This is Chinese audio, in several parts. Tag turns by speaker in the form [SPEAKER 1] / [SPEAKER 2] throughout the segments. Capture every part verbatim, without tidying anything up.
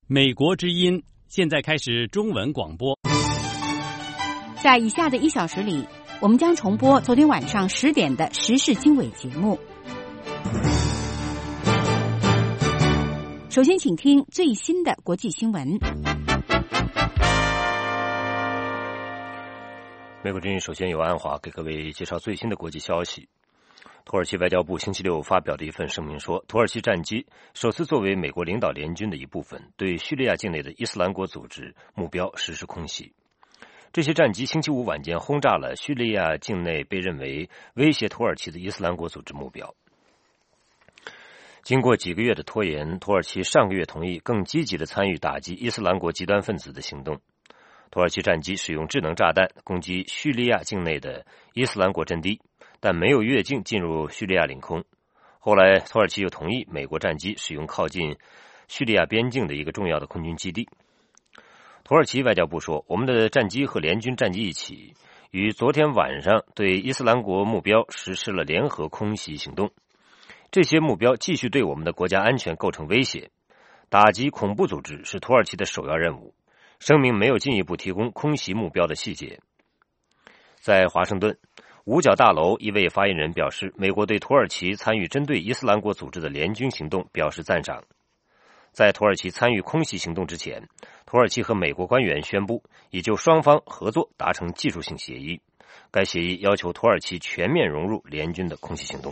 [SPEAKER 1] 美国之音现在开始中文广播。
[SPEAKER 2] 在以下的一小时里，我们将重播昨天晚上十点的时事经纬节目。首先，请听最新的国际新闻。
[SPEAKER 3] 美国之音首先由安华给各位介绍最新的国际消息。土耳其外交部星期六发表的一份声明说，土耳其战机首次作为美国领导联军的一部分，对叙利亚境内的伊斯兰国组织目标实施空袭。这些战机星期五晚间轰炸了叙利亚境内被认为威胁土耳其的伊斯兰国组织目标。经过几个月的拖延，土耳其上个月同意更积极地参与打击伊斯兰国极端分子的行动。土耳其战机使用智能炸弹攻击叙利亚境内的伊斯兰国阵地，但没有越境进入叙利亚领空。后来土耳其又同意美国战机使用靠近叙利亚边境的一个重要的空军基地。土耳其外交部说，我们的战机和联军战机一起于昨天晚上对伊斯兰国目标实施了联合空袭行动，这些目标继续对我们的国家安全构成威胁，打击恐怖组织是土耳其的首要任务。声明没有进一步提供空袭目标的细节。在华盛顿五角大楼，一位发言人表示，美国对土耳其参与针对伊斯兰国组织的联军行动表示赞赏。在土耳其参与空袭行动之前，土耳其和美国官员宣布已就双方合作达成技术性协议，该协议要求土耳其全面融入联军的空袭行动。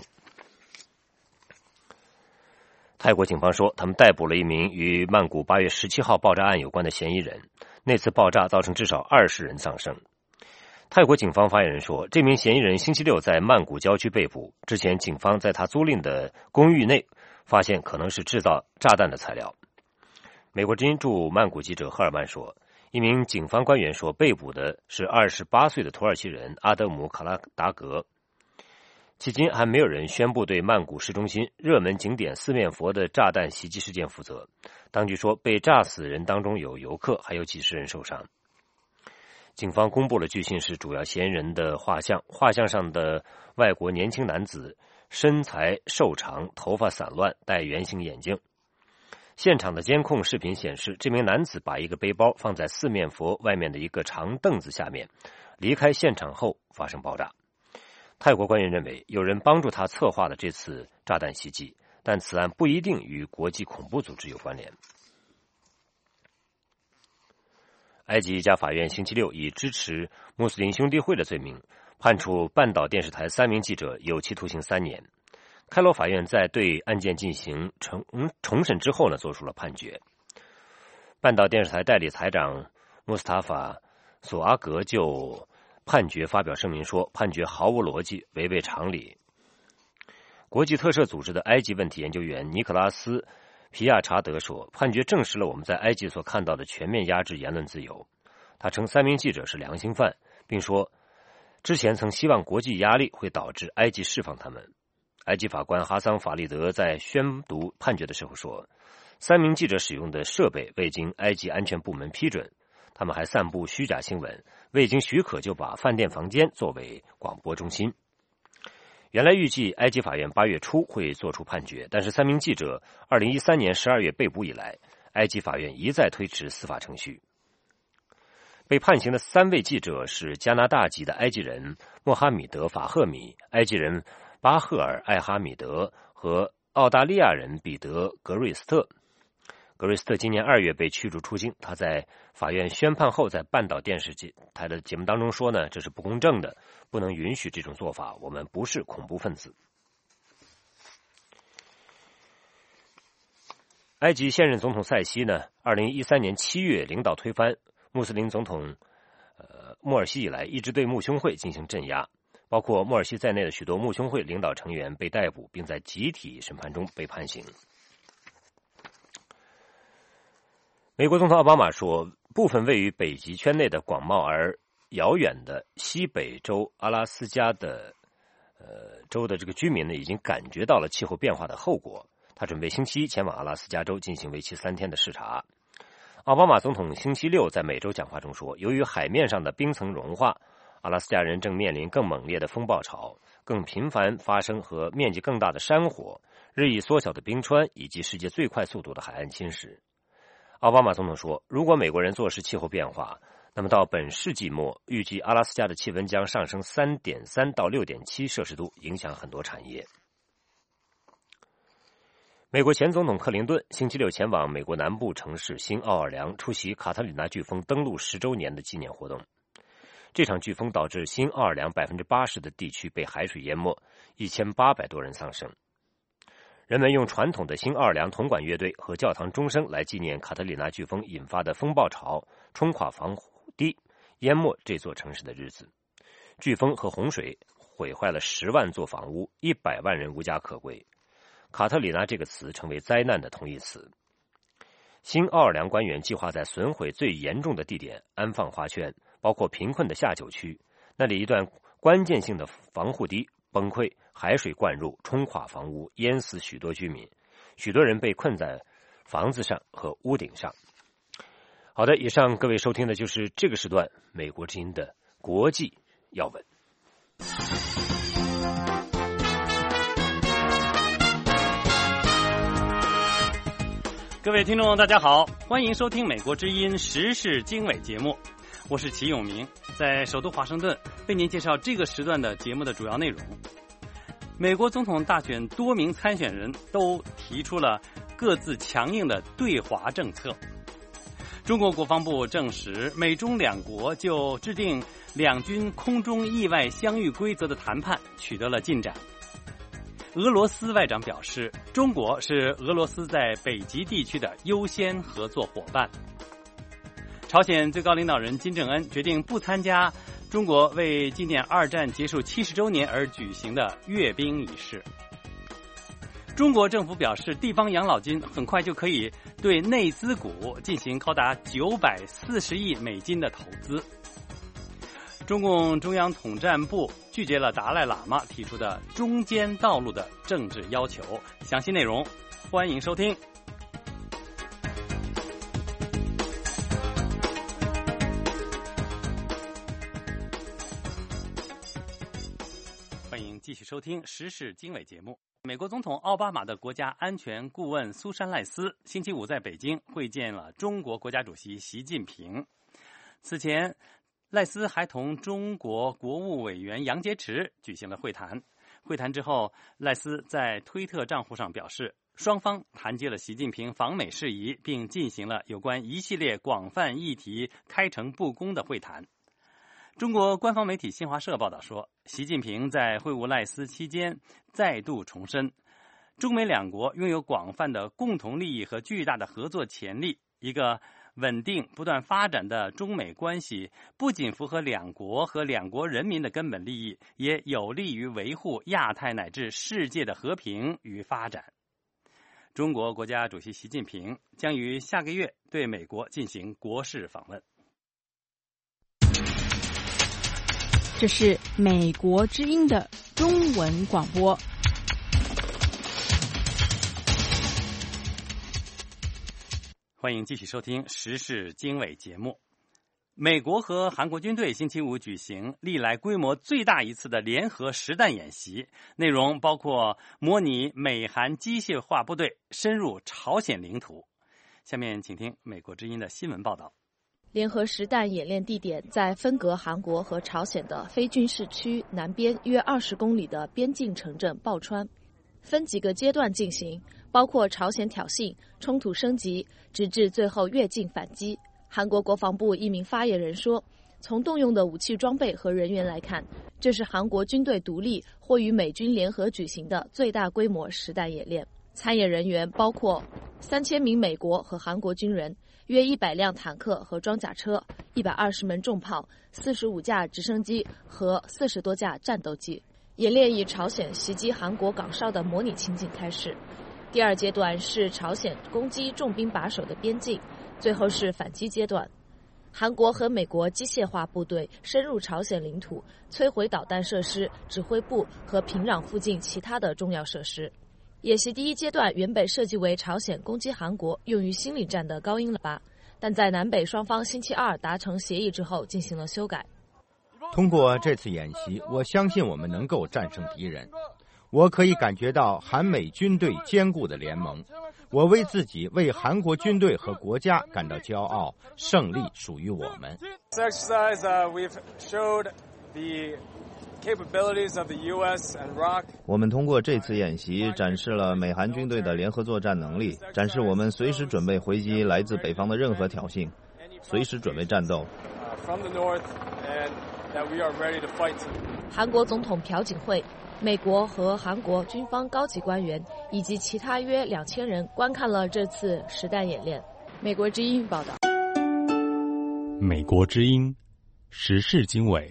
[SPEAKER 3] 泰国警方说，他们逮捕了一名与曼谷八月十七号爆炸案有关的嫌疑人，那次爆炸造成至少二十人丧生。泰国警方发言人说，这名嫌疑人星期六在曼谷郊区被捕，之前警方在他租赁的公寓内发现可能是制造炸弹的材料。美国之音驻曼谷记者赫尔曼说，一名警方官员说，被捕的是二十八岁的土耳其人阿德姆·卡拉达格。迄今还没有人宣布对曼谷市中心热门景点四面佛的炸弹袭击事件负责。当局说，被炸死人当中有游客，还有几十人受伤。警方公布了据信是主要嫌疑人的画像，画像上的外国年轻男子身材瘦长，头发散乱，戴圆形眼镜。现场的监控视频显示，这名男子把一个背包放在四面佛外面的一个长凳子下面，离开现场后发生爆炸。泰国官员认为，有人帮助他策划了这次炸弹袭击，但此案不一定与国际恐怖组织有关联。埃及一家法院星期六以支持穆斯林兄弟会的罪名判处半岛电视台三名记者有期徒刑三年。开罗法院在对案件进行重重审之后呢，做出了判决。半岛电视台代理台长穆斯塔法索阿格就判决发表声明说，判决毫无逻辑，违背常理。国际特赦组织的埃及问题研究员尼克拉斯·皮亚查德说，判决证实了我们在埃及所看到的全面压制言论自由。他称三名记者是良心犯，并说之前曾希望国际压力会导致埃及释放他们。埃及法官哈桑·法利德在宣读判决的时候说，三名记者使用的设备未经埃及安全部门批准，他们还散布虚假新闻，未经许可就把饭店房间作为广播中心。原来预计埃及法院八月初会作出判决，但是三名记者二零一三年十二月被捕以来，埃及法院一再推迟司法程序。被判刑的三位记者是加拿大籍的埃及人莫哈米德·法赫米、埃及人巴赫尔·艾哈米德和澳大利亚人彼得·格瑞斯特。格瑞斯特今年二月被驱逐出境，他在法院宣判后在半岛电视台的节目当中说呢，这是不公正的，不能允许这种做法，我们不是恐怖分子。埃及现任总统塞西呢，二零一三年七月领导推翻穆斯林总统呃穆尔西以来，一直对穆兄会进行镇压，包括穆尔西在内的许多穆兄会领导成员被逮捕，并在集体审判中被判刑。美国总统奥巴马说，部分位于北极圈内的广袤而遥远的西北州阿拉斯加的呃州的这个居民呢，已经感觉到了气候变化的后果。他准备星期一前往阿拉斯加州进行为期三天的视察。奥巴马总统星期六在美洲讲话中说，由于海面上的冰层融化，阿拉斯加人正面临更猛烈的风暴潮，更频繁发生和面积更大的山火、日益缩小的冰川以及世界最快速度的海岸侵蚀。 奥巴马总统说，如果美国人坐视气候变化，那么到本世纪末，预计阿拉斯加的气温将上升 三点三 到 六点七 摄氏度，影响很多产业。美国前总统克林顿星期六前往美国南部城市新奥尔良出席卡特里娜飓风登陆十周年的纪念活动。这场飓风导致新奥尔良 百分之八十 的地区被海水淹没，一千八百多人丧生。人们用传统的新奥尔良铜管乐队和教堂钟声来纪念卡特里娜飓风引发的风暴潮冲垮防护堤，淹没这座城市的日子。飓风和洪水毁坏了十万座房屋，一百万人无家可归。卡特里娜这个词成为灾难的同义词。新奥尔良官员计划在损毁最严重的地点安放花圈，包括贫困的下九区，那里一段关键性的防护堤崩溃，海水灌入，冲垮房屋，淹死许多居民，许多人被困在房子上和屋顶上。好的，以上各位收听的就是这个时段美国之音的国际要闻。
[SPEAKER 1] 各位听众大家好，欢迎收听美国之音时事经纬节目，我是齐永明，在首都华盛顿为您介绍这个时段的节目的主要内容。美国总统大选多名参选人都提出了各自强硬的对华政策。中国国防部证实，美中两国就制定两军空中意外相遇规则的谈判取得了进展。俄罗斯外长表示，中国是俄罗斯在北极地区的优先合作伙伴。朝鲜最高领导人金正恩决定不参加中国为纪念二战结束七十周年而举行的阅兵仪式。中国政府表示，地方养老金很快就可以对内资股进行高达九百四十亿美金的投资。中共中央统战部拒绝了达赖喇嘛提出的中间道路的政治要求。详细内容，欢迎收听。欢迎继续收听时事经纬节目。美国总统奥巴马的国家安全顾问苏珊·赖斯星期五在北京会见了中国国家主席习近平。此前，赖斯还同中国国务委员杨洁篪举行了会谈。会谈之后，赖斯在推特账户上表示，双方谈及了习近平访美事宜，并进行了有关一系列广泛议题开诚布公的会谈。中国官方媒体新华社报道说，习近平在会晤赖斯期间再度重申，中美两国拥有广泛的共同利益和巨大的合作潜力。一个稳定不断发展的中美关系不仅符合两国和两国人民的根本利益，也有利于维护亚太乃至世界的和平与发展。中国国家主席习近平将于下个月对美国进行国事访问。
[SPEAKER 4] 这是美国之音的中文广播。
[SPEAKER 1] 欢迎继续收听时事经纬节目。美国和韩国军队星期五举行历来规模最大一次的联合实弹演习，内容包括模拟美韩机械化部队深入朝鲜领土。下面请听美国之音的新闻报道。
[SPEAKER 5] 联合实弹演练地点在分隔韩国和朝鲜的非军事区南边约二十公里的边境城镇抱川，分几个阶段进行，包括朝鲜挑衅、冲突升级，直至最后越境反击。韩国国防部一名发言人说，从动用的武器装备和人员来看，这是韩国军队独立或与美军联合举行的最大规模实弹演练。参演人员包括三千名美国和韩国军人，约一百辆坦克和装甲车，一百二十门重炮，四十五架直升机和四十多架战斗机。演练以朝鲜袭击韩国港哨的模拟情景开始。第二阶段是朝鲜攻击重兵把守的边境，最后是反击阶段。韩国和美国机械化部队深入朝鲜领土，摧毁导弹设施、指挥部和平壤附近其他的重要设施。演习第一阶段原本设计为朝鲜攻击韩国用于心理战的高音喇叭，但在南北双方星期二达成协议之后进行了修改。
[SPEAKER 6] 通过这次演习，我相信我们能够战胜敌人。 我可以感觉到韩美军队坚固的联盟，我为自己、为韩国军队和国家感到骄傲。胜利属于我们。
[SPEAKER 7] 我们通过这次演习展示了美韩军队的联合作战能力，展示我们随时准备回击来自北方的任何挑衅，随时准备战斗。
[SPEAKER 5] 韩国总统朴槿惠、美国和韩国军方高级官员以及其他约两千人观看了这次实弹演练。美国之音报道。
[SPEAKER 8] 美国之音时事经纬。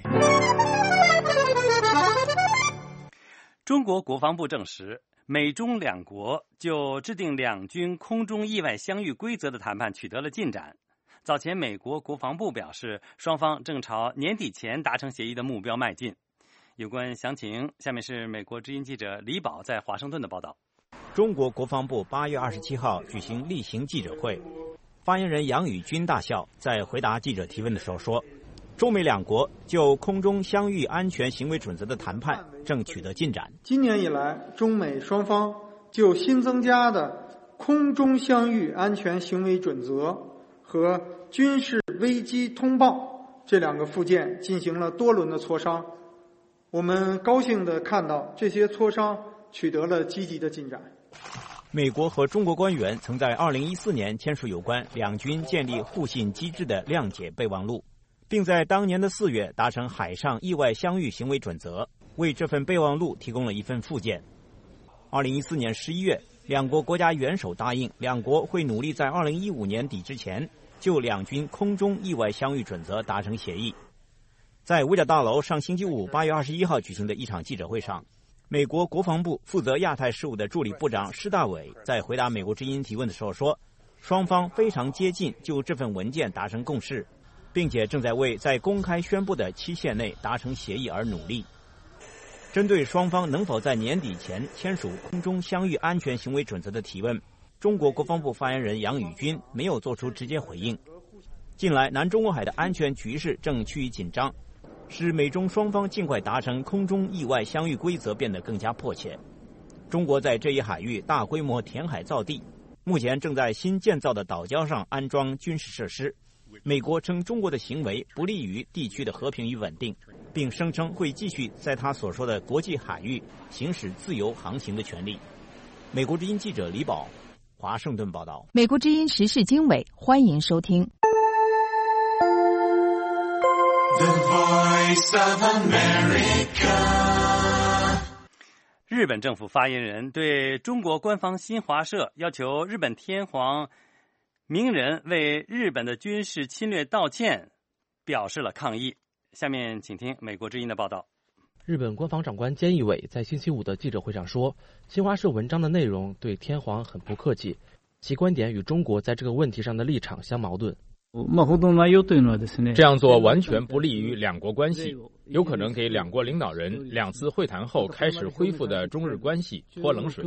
[SPEAKER 1] 中国国防部证实，美中两国就制定两军空中意外相遇规则的谈判取得了进展。早前，美国国防部表示，双方正朝年底前达成协议的目标迈进。有关详情，下面是美国之音记者李宝在华盛顿的报道。
[SPEAKER 9] 中国国防部八月二十七号举行例行记者会，发言人杨宇军大校在回答记者提问的时候说，中美两国就空中相遇安全行为准则的谈判正取得进展。
[SPEAKER 10] 今年以来，中美双方就新增加的空中相遇安全行为准则和军事危机通报这两个附件进行了多轮的磋商。我们高兴地看到这些磋商取得了积极的进展。
[SPEAKER 9] 美国和中国官员曾在二零一四年签署有关两军建立互信机制的谅解备忘录，并在当年的四月达成海上意外相遇行为准则，为这份备忘录提供了一份附件。二零一四年十一月，两国国家元首答应，两国会努力在二零一五年底之前就两军空中意外相遇准则达成协议。在五角大楼上星期五八月二十一号举行的一场记者会上，美国国防部负责亚太事务的助理部长施大伟在回答美国之音提问的时候说，双方非常接近就这份文件达成共识，并且正在为在公开宣布的期限内达成协议而努力。针对双方能否在年底前签署空中相遇安全行为准则的提问，中国国防部发言人杨宇军没有做出直接回应。近来南中国海的安全局势正趋于紧张，使美中双方尽快达成空中意外相遇规则变得更加迫切。中国在这一海域大规模填海造地，目前正在新建造的岛礁上安装军事设施。美国称中国的行为不利于地区的和平与稳定，并声称会继续在他所说的国际海域行使自由航行的权利。美国之音记者李宝，华盛顿报道。
[SPEAKER 2] 美国之音时事经纬，欢迎收听。
[SPEAKER 11] The Voice of America。
[SPEAKER 1] 日本政府发言人对中国官方新华社要求日本天皇明仁为日本的军事侵略道歉表示了抗议。下面请听美国之音的报道。
[SPEAKER 12] 日本官方长官菅义伟在星期五的记者会上说，新华社文章的内容对天皇很不客气，其观点与中国在这个问题上的立场相矛盾。
[SPEAKER 13] 这样做完全不利于两国关系，有可能给两国领导人两次会谈后开始恢复的中日关系泼冷水。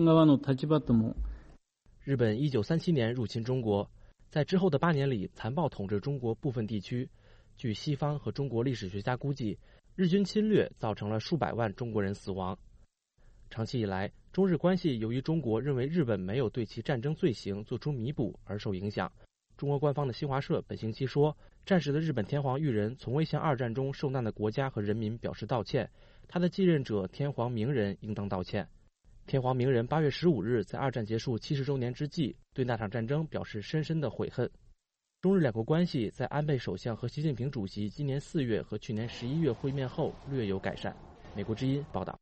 [SPEAKER 12] 日本一九三七年入侵中国，在之后的八年里残暴统治中国部分地区。据西方和中国历史学家估计，日军侵略造成了数百万中国人死亡。长期以来，中日关系由于中国认为日本没有对其战争罪行做出弥补而受影响。中国官方的新华社本星期说，战时的日本天皇裕仁从未向二战中受难的国家和人民表示道歉，他的继任者天皇明仁应当道歉。天皇明仁八月十五日在二战结束七十周年之际，对那场战争表示深深的悔恨。中日两国关系在安倍首相和习近平主席今年四月和去年十一月会面后略有改善。美国之音报道。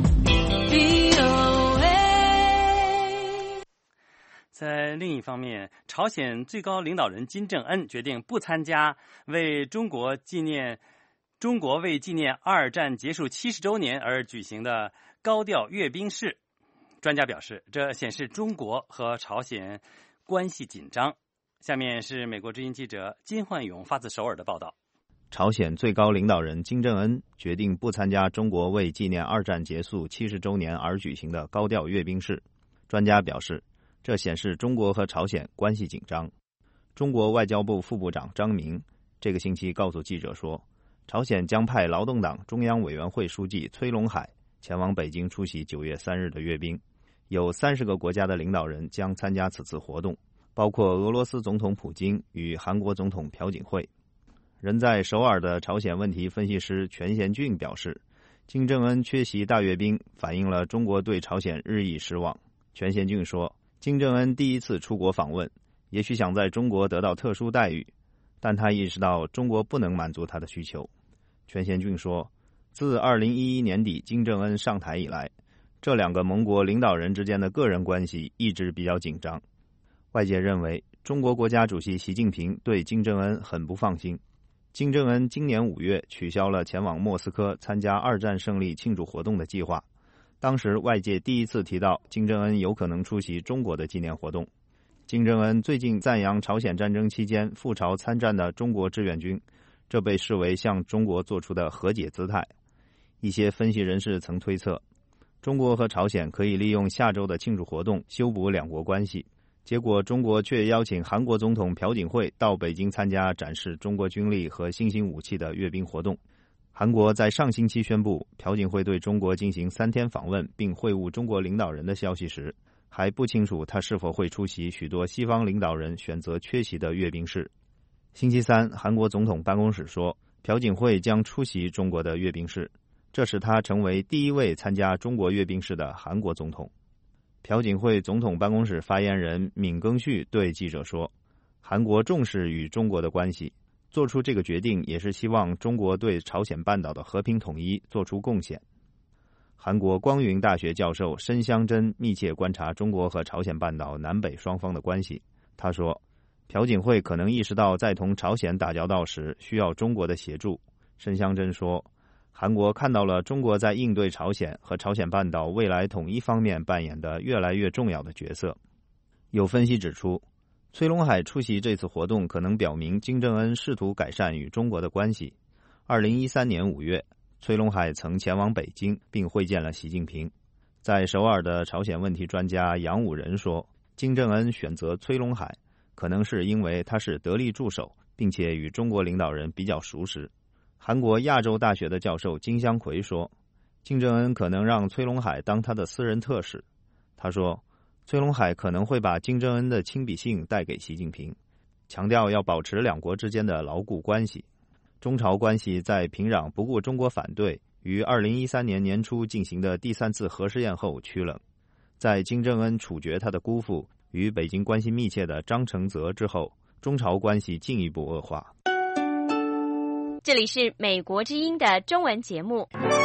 [SPEAKER 1] 在另一方面，朝鲜最高领导人金正恩决定不参加为中国纪念中国为纪念二战结束七十周年而举行的高调阅兵式。专家表示，这显示中国和朝鲜关系紧张。下面是美国之音记者金焕勇发自首尔的报道。
[SPEAKER 7] 朝鲜最高领导人金正恩决定不参加中国为纪念二战结束七十周年而举行的高调阅兵式。专家表示，这显示中国和朝鲜关系紧张。中国外交部副部长张明这个星期告诉记者说，朝鲜将派劳动党中央委员会书记崔龙海前往北京出席九月三日的阅兵。有三十个国家的领导人将参加此次活动，包括俄罗斯总统普京与韩国总统朴槿惠。人在首尔的朝鲜问题分析师全贤俊表示，金正恩缺席大阅兵反映了中国对朝鲜日益失望。全贤俊说，金正恩第一次出国访问，也许想在中国得到特殊待遇，但他意识到中国不能满足他的需求。全贤俊说，自二零一一年底金正恩上台以来，这两个盟国领导人之间的个人关系一直比较紧张。外界认为，中国国家主席习近平对金正恩很不放心。金正恩今年五月取消了前往莫斯科参加二战胜利庆祝活动的计划，当时外界第一次提到金正恩有可能出席中国的纪念活动。金正恩最近赞扬朝鲜战争期间赴朝参战的中国志愿军，这被视为向中国做出的和解姿态。一些分析人士曾推测，中国和朝鲜可以利用下周的庆祝活动修补两国关系，结果中国却邀请韩国总统朴槿惠到北京参加展示中国军力和新型武器的阅兵活动。韩国在上星期宣布朴槿惠对中国进行三天访问并会晤中国领导人的消息时，还不清楚他是否会出席许多西方领导人选择缺席的阅兵式。星期三，韩国总统办公室说，朴槿惠将出席中国的阅兵式，这使他成为第一位参加中国阅兵式的韩国总统。朴槿惠总统办公室发言人闵耕旭对记者说，韩国重视与中国的关系，做出这个决定也是希望中国对朝鲜半岛的和平统一做出贡献。韩国光云大学教授申香珍密切观察中国和朝鲜半岛南北双方的关系。他说，朴槿惠可能意识到在同朝鲜打交道时需要中国的协助。申香珍说，韩国看到了中国在应对朝鲜和朝鲜半岛未来统一方面扮演的越来越重要的角色。有分析指出，崔龙海出席这次活动可能表明金正恩试图改善与中国的关系。二零一三年五月，崔龙海曾前往北京并会见了习近平。在首尔的朝鲜问题专家杨武仁说，金正恩选择崔龙海可能是因为他是得力助手，并且与中国领导人比较熟识。韩国亚洲大学的教授金香奎说，金正恩可能让崔龙海当他的私人特使。他说，崔龙海可能会把金正恩的亲笔信带给习近平，强调要保持两国之间的牢固关系。中朝关系在平壤不顾中国反对，于二零一三年年初进行的第三次核试验后趋冷。在金正恩处决他的姑父与北京关系密切的张承泽之后，中朝关系进一步恶化。
[SPEAKER 14] 这里是美国之音的中文节目。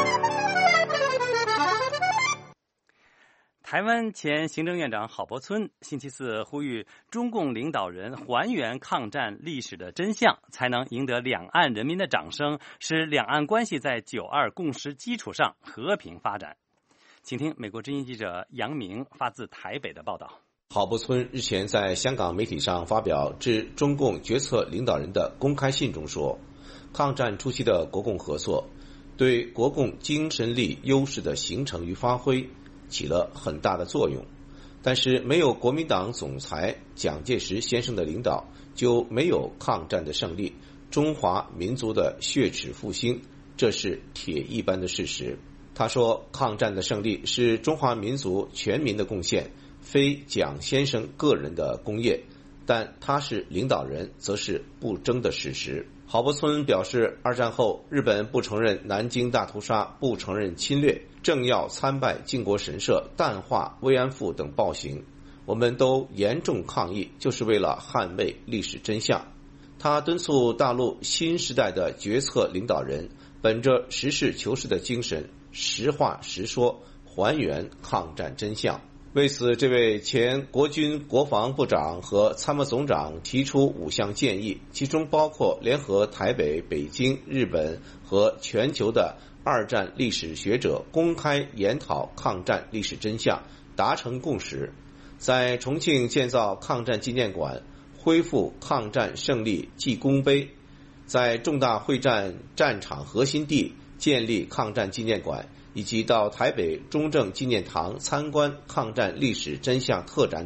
[SPEAKER 1] 台湾前行政院长郝柏村星期四呼吁中共领导人还原抗战历史的真相，才能赢得两岸人民的掌声，使两岸关系在九二共识基础上和平发展。请听美国之音记者杨明发自台北的报道。
[SPEAKER 15] 郝柏村日前在香港媒体上发表致中共决策领导人的公开信中说，抗战初期的国共合作对国共精神力优势的形成与发挥起了很大的作用，但是没有国民党总裁蒋介石先生的领导，就没有抗战的胜利，中华民族的血耻复兴，这是铁一般的事实。他说，抗战的胜利是中华民族全民的贡献，非蒋先生个人的功业，但他是领导人则是不争的事实。郝柏村表示，二战后日本不承认南京大屠杀，不承认侵略，政要参拜靖国神社，淡化慰安妇等暴行，我们都严重抗议，就是为了捍卫历史真相。他敦促大陆新时代的决策领导人本着实事求是的精神，实话实说，还原抗战真相。为此，这位前国军国防部长和参谋总长提出五项建议，其中包括联合台北、北京、日本和全球的二战历史学者公开研讨抗战历史真相，达成共识，在重庆建造抗战纪念馆，恢复抗战胜利记功碑，在重大会战战场核心地建立抗战纪念馆，以及到台北中正纪念堂参观抗战历史真相特展等。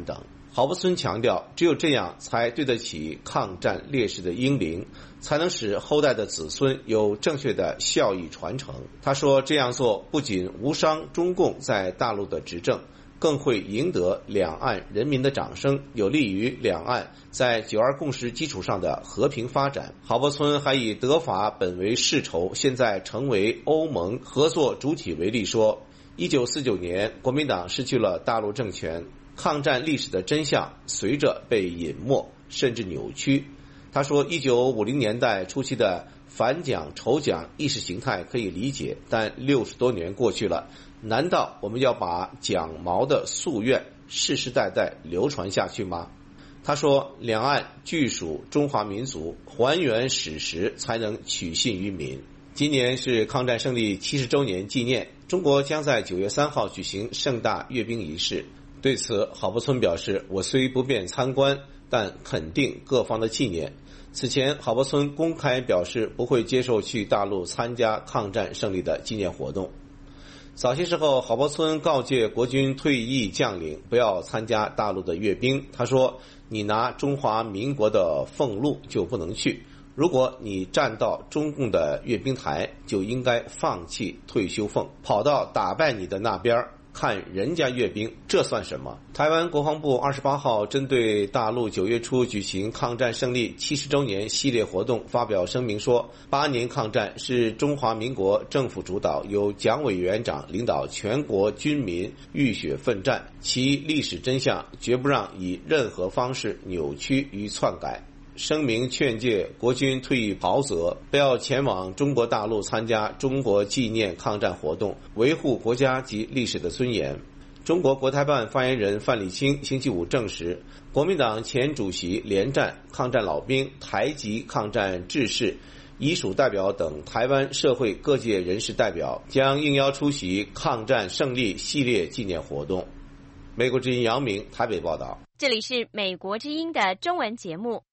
[SPEAKER 15] 郝柏村强调，只有这样才对得起抗战烈士的英灵，才能使后代的子孙有正确的孝义传承。他说，这样做不仅无伤中共在大陆的执政，更会赢得两岸人民的掌声，有利于两岸在九二共识基础上的和平发展。郝柏村还以德法本为世仇，现在成为欧盟合作主体为例说，一九四九年国民党失去了大陆政权，抗战历史的真相随着被隐没甚至扭曲。他说，一九五零年代初期的反蒋仇蒋意识形态可以理解，但六十多年过去了，难道我们要把蒋毛的夙愿世世代代流传下去吗？他说，两岸俱属中华民族，还原史实才能取信于民。今年是抗战胜利七十周年纪念，中国将在九月三号举行盛大阅兵仪式。对此，郝柏村表示，我虽不便参观，但肯定各方的纪念。此前，郝柏村公开表示不会接受去大陆参加抗战胜利的纪念活动。早些时候，郝柏村告诫国军退役将领不要参加大陆的阅兵。他说，你拿中华民国的俸禄就不能去，如果你站到中共的阅兵台，就应该放弃退休俸，跑到打败你的那边看人家阅兵，这算什么？台湾国防部二十八号针对大陆九月初举行抗战胜利七十周年系列活动发表声明说，八年抗战是中华民国政府主导，由蒋委员长领导全国军民浴血奋战，其历史真相绝不让以任何方式扭曲与篡改。声明劝诫国军退役袍泽不要前往中国大陆参加中国纪念抗战活动，维护国家及历史的尊严。中国国台办发言人范立清星期五证实，国民党前主席连战、抗战老兵、台籍抗战志士、遗属代表等台湾社会各界人士代表将应邀出席抗战胜利系列纪念活动。美国之音杨明台北报道。
[SPEAKER 14] 这里是美国之音的中文节目。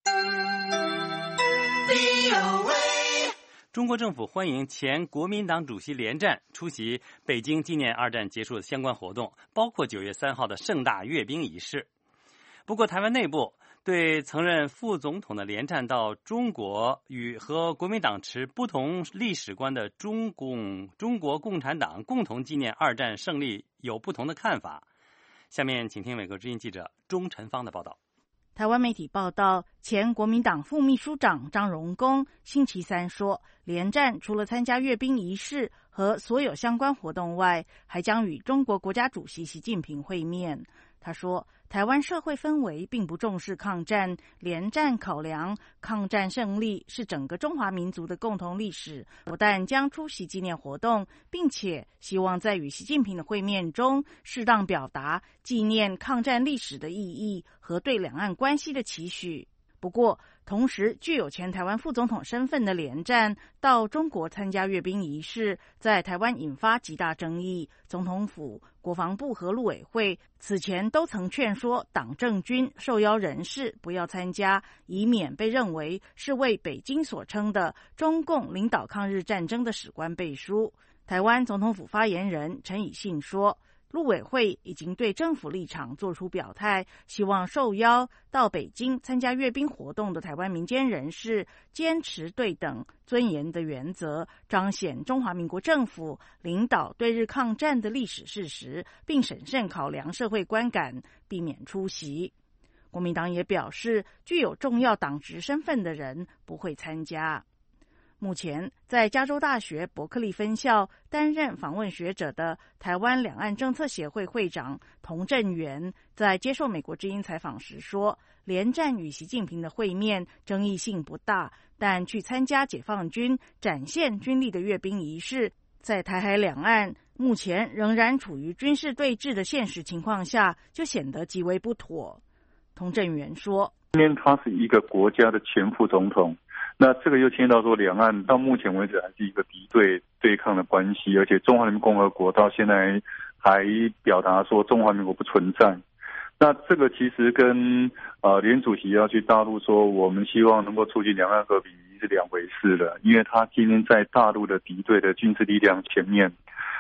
[SPEAKER 1] 中国政府欢迎前国民党主席连战出席北京纪念二战结束的相关活动，包括九月三号的盛大阅兵仪式。不过，台湾内部对曾任副总统的连战到中国与和国民党持不同历史观的中共中国共产党共同纪念二战胜利有不同的看法。下面请听美国之音记者钟晨芳的报道。
[SPEAKER 2] 台湾媒体报道，前国民党副秘书长张荣恭星期三说，连战除了参加阅兵仪式和所有相关活动外，还将与中国国家主席习近平会面。他说，台湾社会氛围并不重视抗战，连战考量抗战胜利是整个中华民族的共同历史，不但将出席纪念活动，并且希望在与习近平的会面中适当表达纪念抗战历史的意义和对两岸关系的期许。不过，同时具有前台湾副总统身份的连战到中国参加阅兵仪式，在台湾引发极大争议。总统府、国防部和陆委会此前都曾劝说党政军受邀人士不要参加，以免被认为是为北京所称的中共领导抗日战争的史观背书。台湾总统府发言人陈以信说，陆委会已经对政府立场做出表态，希望受邀到北京参加阅兵活动的台湾民间人士坚持对等尊严的原则，彰显中华民国政府领导对日抗战的历史事实，并审慎考量社会观感，避免出席。国民党也表示，具有重要党职身份的人不会参加。目前在加州大学伯克利分校担任访问学者的台湾两岸政策协会会长童振源在接受美国之音采访时说，连战与习近平的会面争议性不大，但去参加解放军展现军力的阅兵仪式，在台海两岸目前仍然处于军事对峙的现实情况下，就显得极为不妥。童振源说，
[SPEAKER 16] 今天他是一个国家的前副总统，那这个又牵到说，两岸到目前为止还是一个敌对对抗的关系，而且中华人民共和国到现在还表达说中华民国不存在。那这个其实跟呃连主席要去大陆说我们希望能够促进两岸和平是两回事了，因为他今天在大陆的敌对的军事力量前面，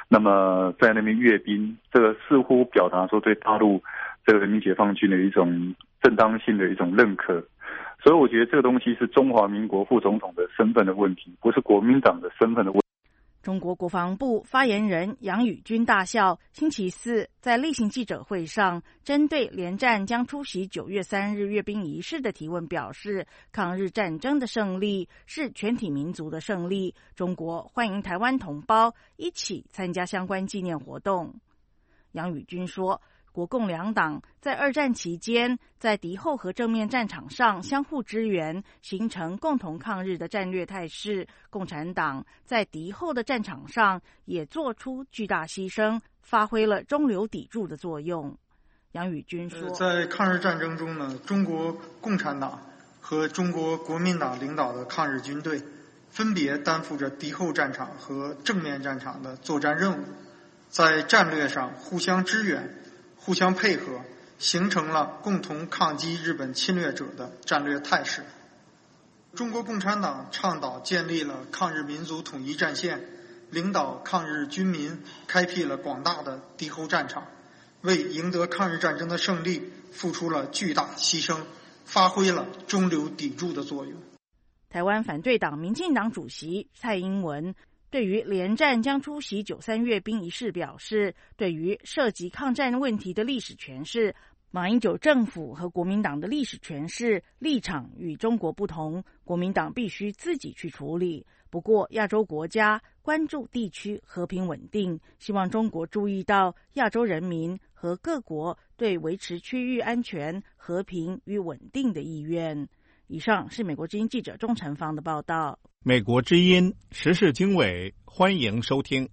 [SPEAKER 16] 那么在那边阅兵，这个似乎表达说对大陆这个人民解放军的一种正当性的一种认可。所以我觉得这个东西是中华民国副总统的身份的问题，不是国民党的身份的问题。
[SPEAKER 2] 中国国防部发言人杨宇军大校星期四在例行记者会上，针对连战将出席九月三日阅兵仪式的提问表示，抗日战争的胜利是全体民族的胜利，中国欢迎台湾同胞一起参加相关纪念活动。杨宇军说，国共两党在二战期间在敌后和正面战场上相互支援，形成共同抗日的战略态势。共产党在敌后的战场上也做出巨大牺牲，发挥了中流砥柱的作用。杨宇军说，
[SPEAKER 10] 在抗日战争中呢，中国共产党和中国国民党领导的抗日军队分别担负着敌后战场和正面战场的作战任务，在战略上互相支援互相配合，形成了共同抗击日本侵略者的战略态势。中国共产党倡导建立了抗日民族统一战线，领导抗日军民开辟了广大的敌后战场，为赢得抗日战争的胜利付出了巨大牺牲，发挥了中流砥柱的作用。
[SPEAKER 2] 台湾反对党民进党主席蔡英文对于连战将出席九三阅兵仪式表示，对于涉及抗战问题的历史诠释，马英九政府和国民党的历史诠释立场与中国不同，国民党必须自己去处理。不过亚洲国家关注地区和平稳定，希望中国注意到亚洲人民和各国对维持区域安全、和平与稳定的意愿。以上是美国之音记者钟晨芳的报道。
[SPEAKER 17] 美国之音时事经纬，欢迎收听。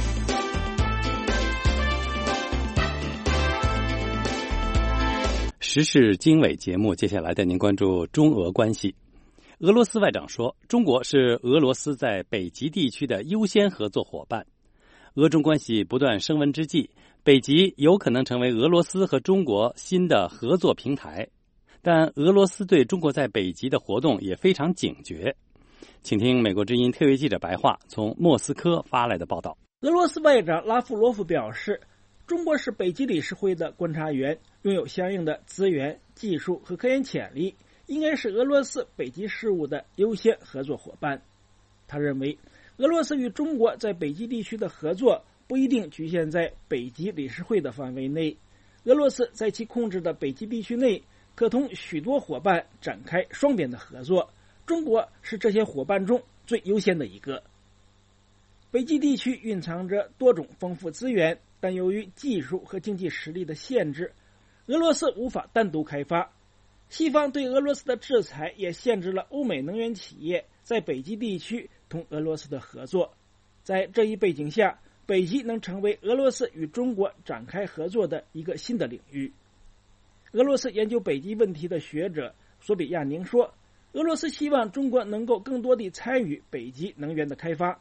[SPEAKER 1] 时事经纬节目，接下来带您关注中俄关系。俄罗斯外长说，中国是俄罗斯在北极地区的优先合作伙伴。俄中关系不断升温之际，北极有可能成为俄罗斯和中国新的合作平台。但俄罗斯对中国在北极的活动也非常警觉。请听美国之音特约记者白桦从莫斯科发来的报道。
[SPEAKER 18] 俄罗斯外长拉夫罗夫表示，中国是北极理事会的观察员，拥有相应的资源、技术和科研潜力，应该是俄罗斯北极事务的优先合作伙伴。他认为，俄罗斯与中国在北极地区的合作不一定局限在北极理事会的范围内，俄罗斯在其控制的北极地区内可同许多伙伴展开双边的合作，中国是这些伙伴中最优先的一个。北极地区蕴藏着多种丰富资源，但由于技术和经济实力的限制，俄罗斯无法单独开发。西方对俄罗斯的制裁也限制了欧美能源企业在北极地区同俄罗斯的合作。在这一背景下，北极能成为俄罗斯与中国展开合作的一个新的领域。俄罗斯研究北极问题的学者索比亚宁说，俄罗斯希望中国能够更多地参与北极能源的开发。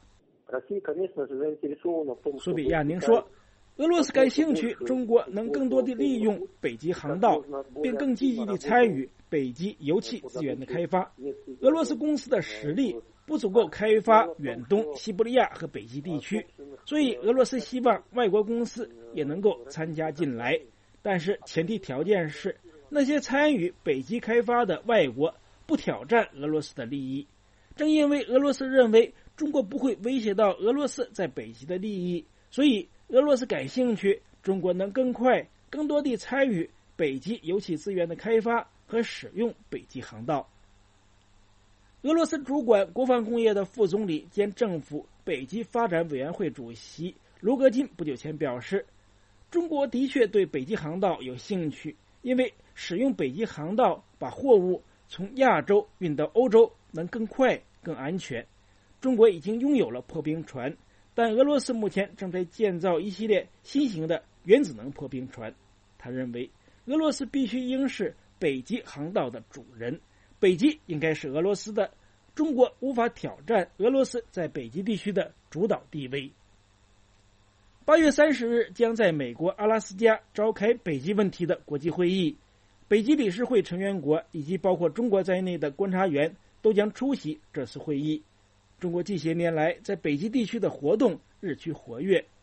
[SPEAKER 18] 索比亚宁说，俄罗斯感兴趣中国能更多地利用北极航道，并更积极地参与北极油气资源的开发。俄罗斯公司的实力不足够开发远东西伯利亚和北极地区，所以俄罗斯希望外国公司也能够参加进来，但是前提条件是那些参与北极开发的外国不挑战俄罗斯的利益。正因为俄罗斯认为中国不会威胁到俄罗斯在北极的利益，所以俄罗斯感兴趣中国能更快、更多地参与北极油气资源的开发和使用北极航道。俄罗斯主管国防工业的副总理兼政府北极发展委员会主席卢格金不久前表示，中国的确对北极航道有兴趣，因为使用北极航道把货物从亚洲运到欧洲能更快、更安全。中国已经拥有了破冰船，但俄罗斯目前正在建造一系列新型的原子能破冰船。他认为，俄罗斯必须应是北极航道的主人，北极应该是俄罗斯的，中国无法挑战俄罗斯在北极地区的主导地位。八月三十日将在美国阿拉斯加召开北极问题的国际会议，北极理事会成员国以及包括中国在内的观察员都将出席这次会议。中国近些年来在北极地区的活动日趋活跃，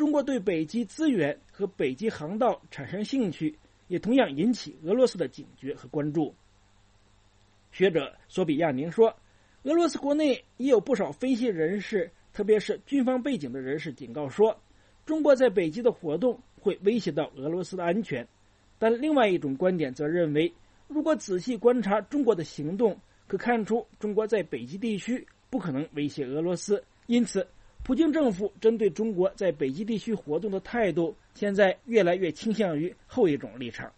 [SPEAKER 18] 中国对北极资源和北极航道产生兴趣，也同样引起俄罗斯的警觉和关注。学者索比亚宁说，俄罗斯国内也有不少分析人士，特别是军方背景的人士警告说，中国在北极的活动会威胁到俄罗斯的安全。但另外一种观点则认为，如果仔细观察中国的行动，可看出中国在北极地区不可能威胁俄罗斯，因此普京政府针对中国在北极地区活动的态度，现在越来越倾向于后一种立场。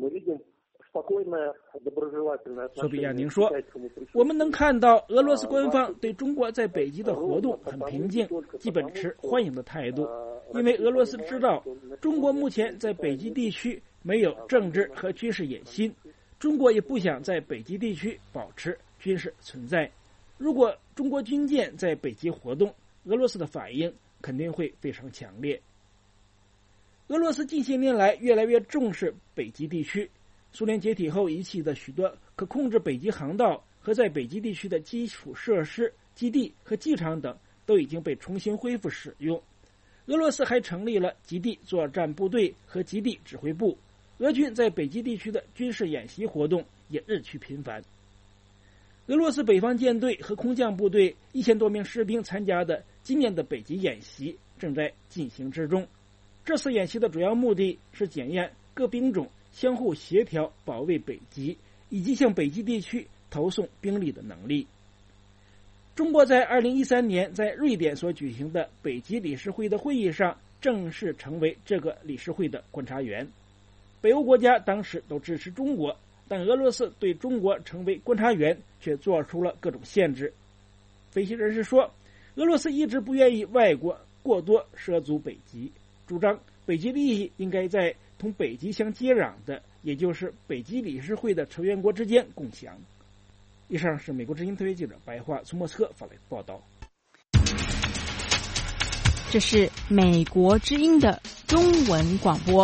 [SPEAKER 18] 索比亚宁说，我们能看到俄罗斯官方对中国在北极的活动很平静，基本持欢迎的态度，因为俄罗斯知道中国目前在北极地区没有政治和军事野心，中国也不想在北极地区保持军事存在。如果中国军舰在北极活动，俄罗斯的反应肯定会非常强烈。俄罗斯近些年来越来越重视北极地区，苏联解体后遗弃的许多可控制北极航道和在北极地区的基础设施、基地和机场等都已经被重新恢复使用。俄罗斯还成立了极地作战部队和极地指挥部，俄军在北极地区的军事演习活动也日趋频繁。俄罗斯北方舰队和空降部队一千多名士兵参加的今年的北极演习正在进行之中。这次演习的主要目的是检验各兵种相互协调保卫北极，以及向北极地区投送兵力的能力。中国在二零一三年在瑞典所举行的北极理事会的会议上正式成为这个理事会的观察员。北欧国家当时都支持中国，但俄罗斯对中国成为观察员却做出了各种限制。分析人士说，俄罗斯一直不愿意外国过多涉足北极，主张北极利益应该在同北极相接壤的，也就是北极理事会的成员国之间共享。以上是美国之音特约记者白桦从莫斯科发来的报道。
[SPEAKER 4] 这是美国之音的中文广播。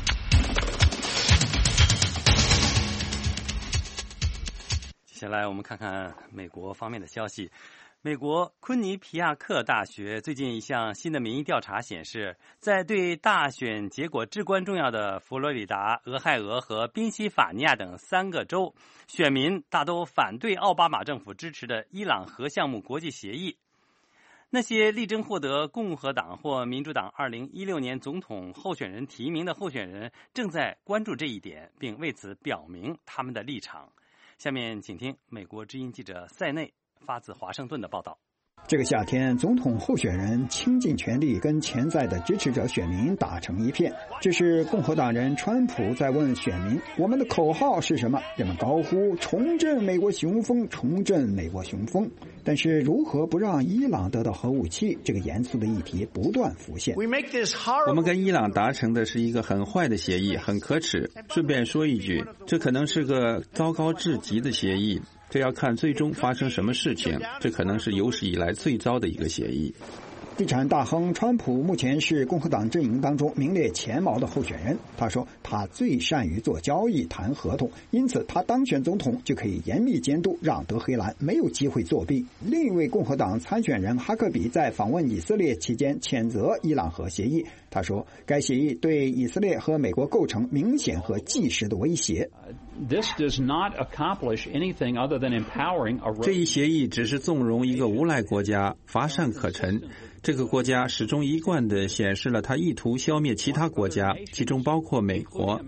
[SPEAKER 1] 接下来我们看看美国方面的消息。美国昆尼皮亚克大学最近一项新的民意调查显示，在对大选结果至关重要的佛罗里达、俄亥俄和宾夕法尼亚等三个州，选民大都反对奥巴马政府支持的伊朗核项目国际协议。那些力争获得共和党或民主党二零一六年总统候选人提名的候选人正在关注这一点，并为此表明他们的立场。下面请听美国之音记者塞内发自华盛顿的报道。
[SPEAKER 19] 这个夏天，总统候选人倾尽全力跟潜在的支持者选民打成一片。这是共和党人川普在问选民：我们的口号是什么？人们高呼重振美国雄风，重振美国雄风。但是如何不让伊朗得到核武器，这个严肃的议题不断浮现。
[SPEAKER 20] 我们跟伊朗达成的是一个很坏的协议，很可耻。顺便说一句，这可能是个糟糕至极的协议。这要看最终发生什么事情，这可能是有史以来最糟的一个协议。
[SPEAKER 19] 地产大亨川普目前是共和党阵营当中名列前茅的候选人。他说他最善于做交易、谈合同，因此他当选总统就可以严密监督，让德黑兰没有机会作弊。另一位共和党参选人哈克比在访问以色列期间谴责伊朗核协议。他说该协议对以色列和美国构成明显和即时的威胁。
[SPEAKER 20] 这一协议只是纵容一个无赖国家乏善可陈。这个国家始终一贯地显示了他意图消灭其他国家，其中包括美国。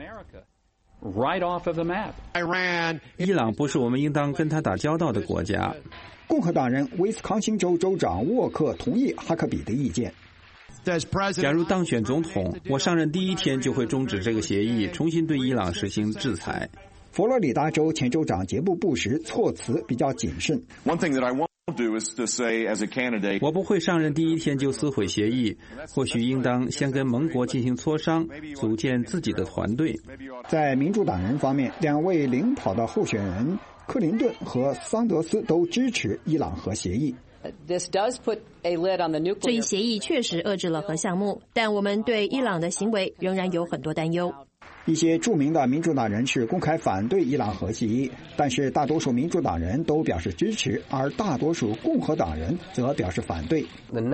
[SPEAKER 20] 伊朗不是我们应当跟他打交道的国家。
[SPEAKER 19] 共和党人威斯康星州州长沃克同意哈克比的意见。
[SPEAKER 20] 假如当选总统，我上任第一天就会终止这个协议，重新对伊朗实行制裁。
[SPEAKER 19] 佛罗里达州前州长杰布·布什措辞比较谨慎。
[SPEAKER 20] 我不会上任第一天就撕毁协议，或许应当先跟盟国进行磋商，组建自己的团队。
[SPEAKER 19] 在民主党人方面，两位领跑的候选人克林顿和桑德斯都支持伊朗核协议。
[SPEAKER 21] 这一协议确实遏制了核项目，但我们对伊朗的行为仍然有很多担忧。
[SPEAKER 19] 一些著名的民主党人士公开反对伊朗核协议，但是大多数民主党人都表示支持，而大多数共和党人则表示反对。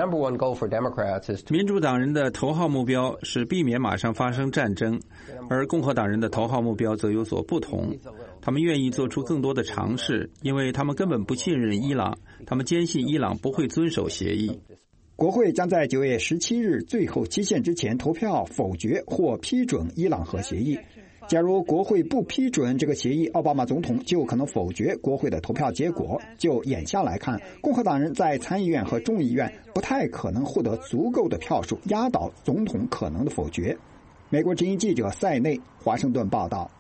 [SPEAKER 20] 民主党人的头号目标是避免马上发生战争，而共和党人的头号目标则有所不同。他们愿意做出更多的尝试，因为他们根本不信任伊朗，他们坚信伊朗不会遵守协议。
[SPEAKER 19] 国会将在九月十七日最后期限之前投票否决或批准伊朗核协议。假如国会不批准这个协议，奥巴马总统就可能否决国会的投票结果。就眼下来看，共和党人在参议院和众议院不太可能获得足够的票数压倒总统可能的否决。美国之音记者塞内，华盛顿报道。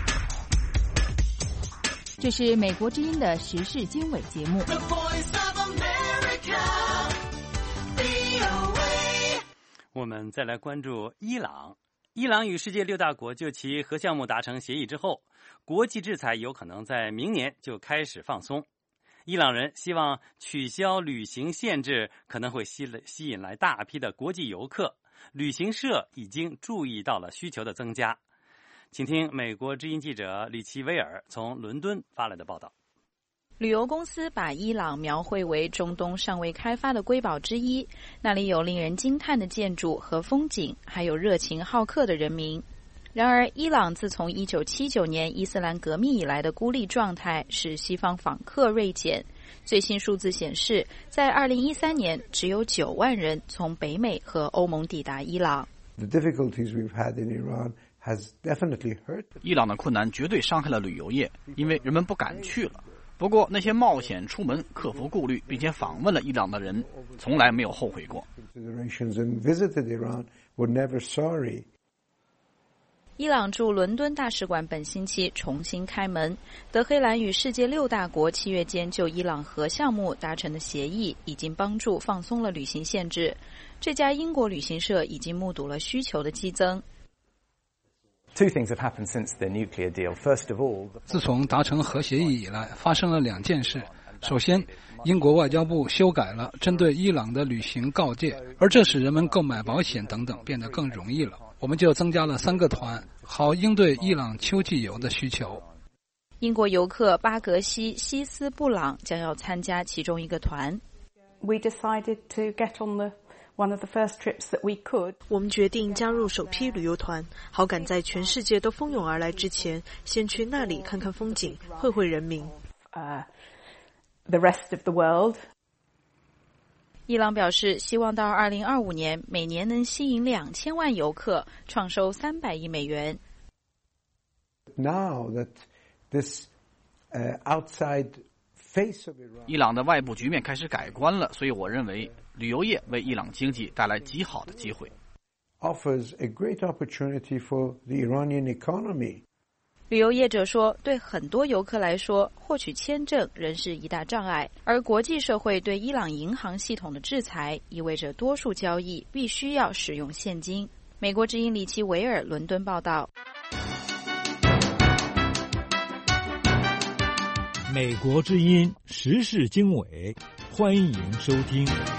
[SPEAKER 4] 这是美国之音的时事经纬节目。
[SPEAKER 1] 我们再来关注伊朗。伊朗与世界六大国就其核项目达成协议之后，国际制裁有可能在明年就开始放松。伊朗人希望取消旅行限制，可能会吸吸引来大批的国际游客。旅行社已经注意到了需求的增加。请听美国之音记者里奇威尔从伦敦发来的报道。
[SPEAKER 5] 旅游公司把伊朗描绘为中东尚未开发的瑰宝之一，那里有令人惊叹的建筑和风景，还有热情好客的人民。然而，伊朗自从一九七九年伊斯兰革命以来的孤立状态使西方访客锐减。最新数字显示，在二零一三年，只有九万人从北美和欧盟抵达伊朗。
[SPEAKER 21] The difficulties we've had in Iran has definitely hurt.
[SPEAKER 22] 伊朗的困难绝对伤害了旅游业，因为人们不敢去了。不过，那些冒险出门、克服顾虑并且访问了伊朗的人，从来没有后悔过。
[SPEAKER 5] 伊朗驻伦敦大使馆本星期重新开门。德黑兰与世界六大国七月间就伊朗核项目达成的协议，已经帮助放松了旅行限制。这家英国旅行社已经目睹了需求的激增。
[SPEAKER 23] 自从达成核协议以来，发生了两件事。首先，英国外交部修改了针对伊朗的旅行告诫，而这使人们购买保险等等变得更容易了。我们就增加了三个团，好应对伊朗秋季游的需求。
[SPEAKER 5] 英国游客巴格西·西斯布朗将要参加其中一个团。
[SPEAKER 24] We decided to get on the one of the first trips that we could.
[SPEAKER 25] 我们决定加入首批旅游团，好赶在全世界都蜂拥而来之前，先去那里看看风景，会会人民。
[SPEAKER 24] Uh, the rest of the world.
[SPEAKER 5] 伊朗表示，希望到二零二五年每年能吸引两千万游客，创收三百亿美元。
[SPEAKER 21] Now that this uh, outside face of Iran.
[SPEAKER 22] 伊朗的外部局面开始改观了，所以我认为旅游业为伊朗经济带来极好的机会。
[SPEAKER 21] Offers a great opportunity for the Iranian economy.
[SPEAKER 5] 旅游业者说，对很多游客来说，获取签证仍是一大障碍，而国际社会对伊朗银行系统的制裁，意味着多数交易必须要使用现金。美国之音里奇维尔伦敦报道。
[SPEAKER 26] 美国之音时事经纬，欢迎收听。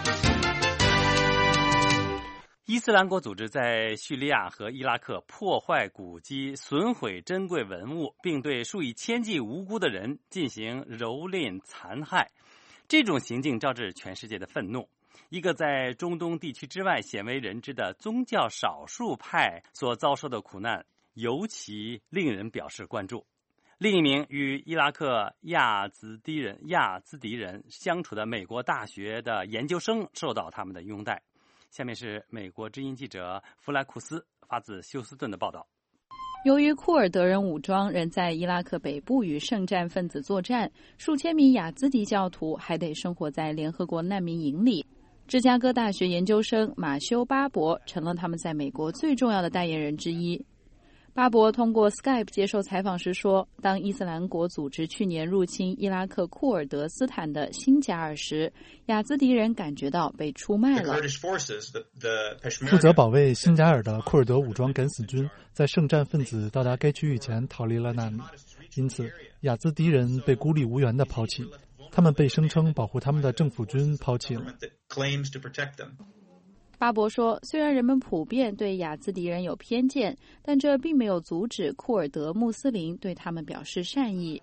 [SPEAKER 1] 伊斯兰国组织在叙利亚和伊拉克破坏古迹、损毁珍贵文物，并对数以千计无辜的人进行蹂躏残害。这种行径招致全世界的愤怒。一个在中东地区之外鲜为人知的宗教少数派所遭受的苦难，尤其令人表示关注。另一名与伊拉克亚兹迪人亚兹迪人相处的美国大学的研究生受到他们的拥戴。下面是美国之音记者弗莱库斯发自休斯顿的报道。
[SPEAKER 5] 由于库尔德人武装仍在伊拉克北部与圣战分子作战，数千名雅兹迪教徒还得生活在联合国难民营里。芝加哥大学研究生马修·巴伯成了他们在美国最重要的代言人之一。巴伯通过 Skype 接受采访时说，当伊斯兰国组织去年入侵伊拉克库尔德斯坦的新加尔时，雅兹迪人感觉到被出卖了。
[SPEAKER 27] 负责保卫新加尔的库尔德武装敢死军在圣战分子到达该区域前逃离了那里，因此雅兹迪人被孤立无援地抛弃，他们被声称保护他们的政府军抛弃了。
[SPEAKER 5] 巴博说，虽然人们普遍对雅兹迪人有偏见，但这并没有阻止库尔德穆斯林对他们表示善意。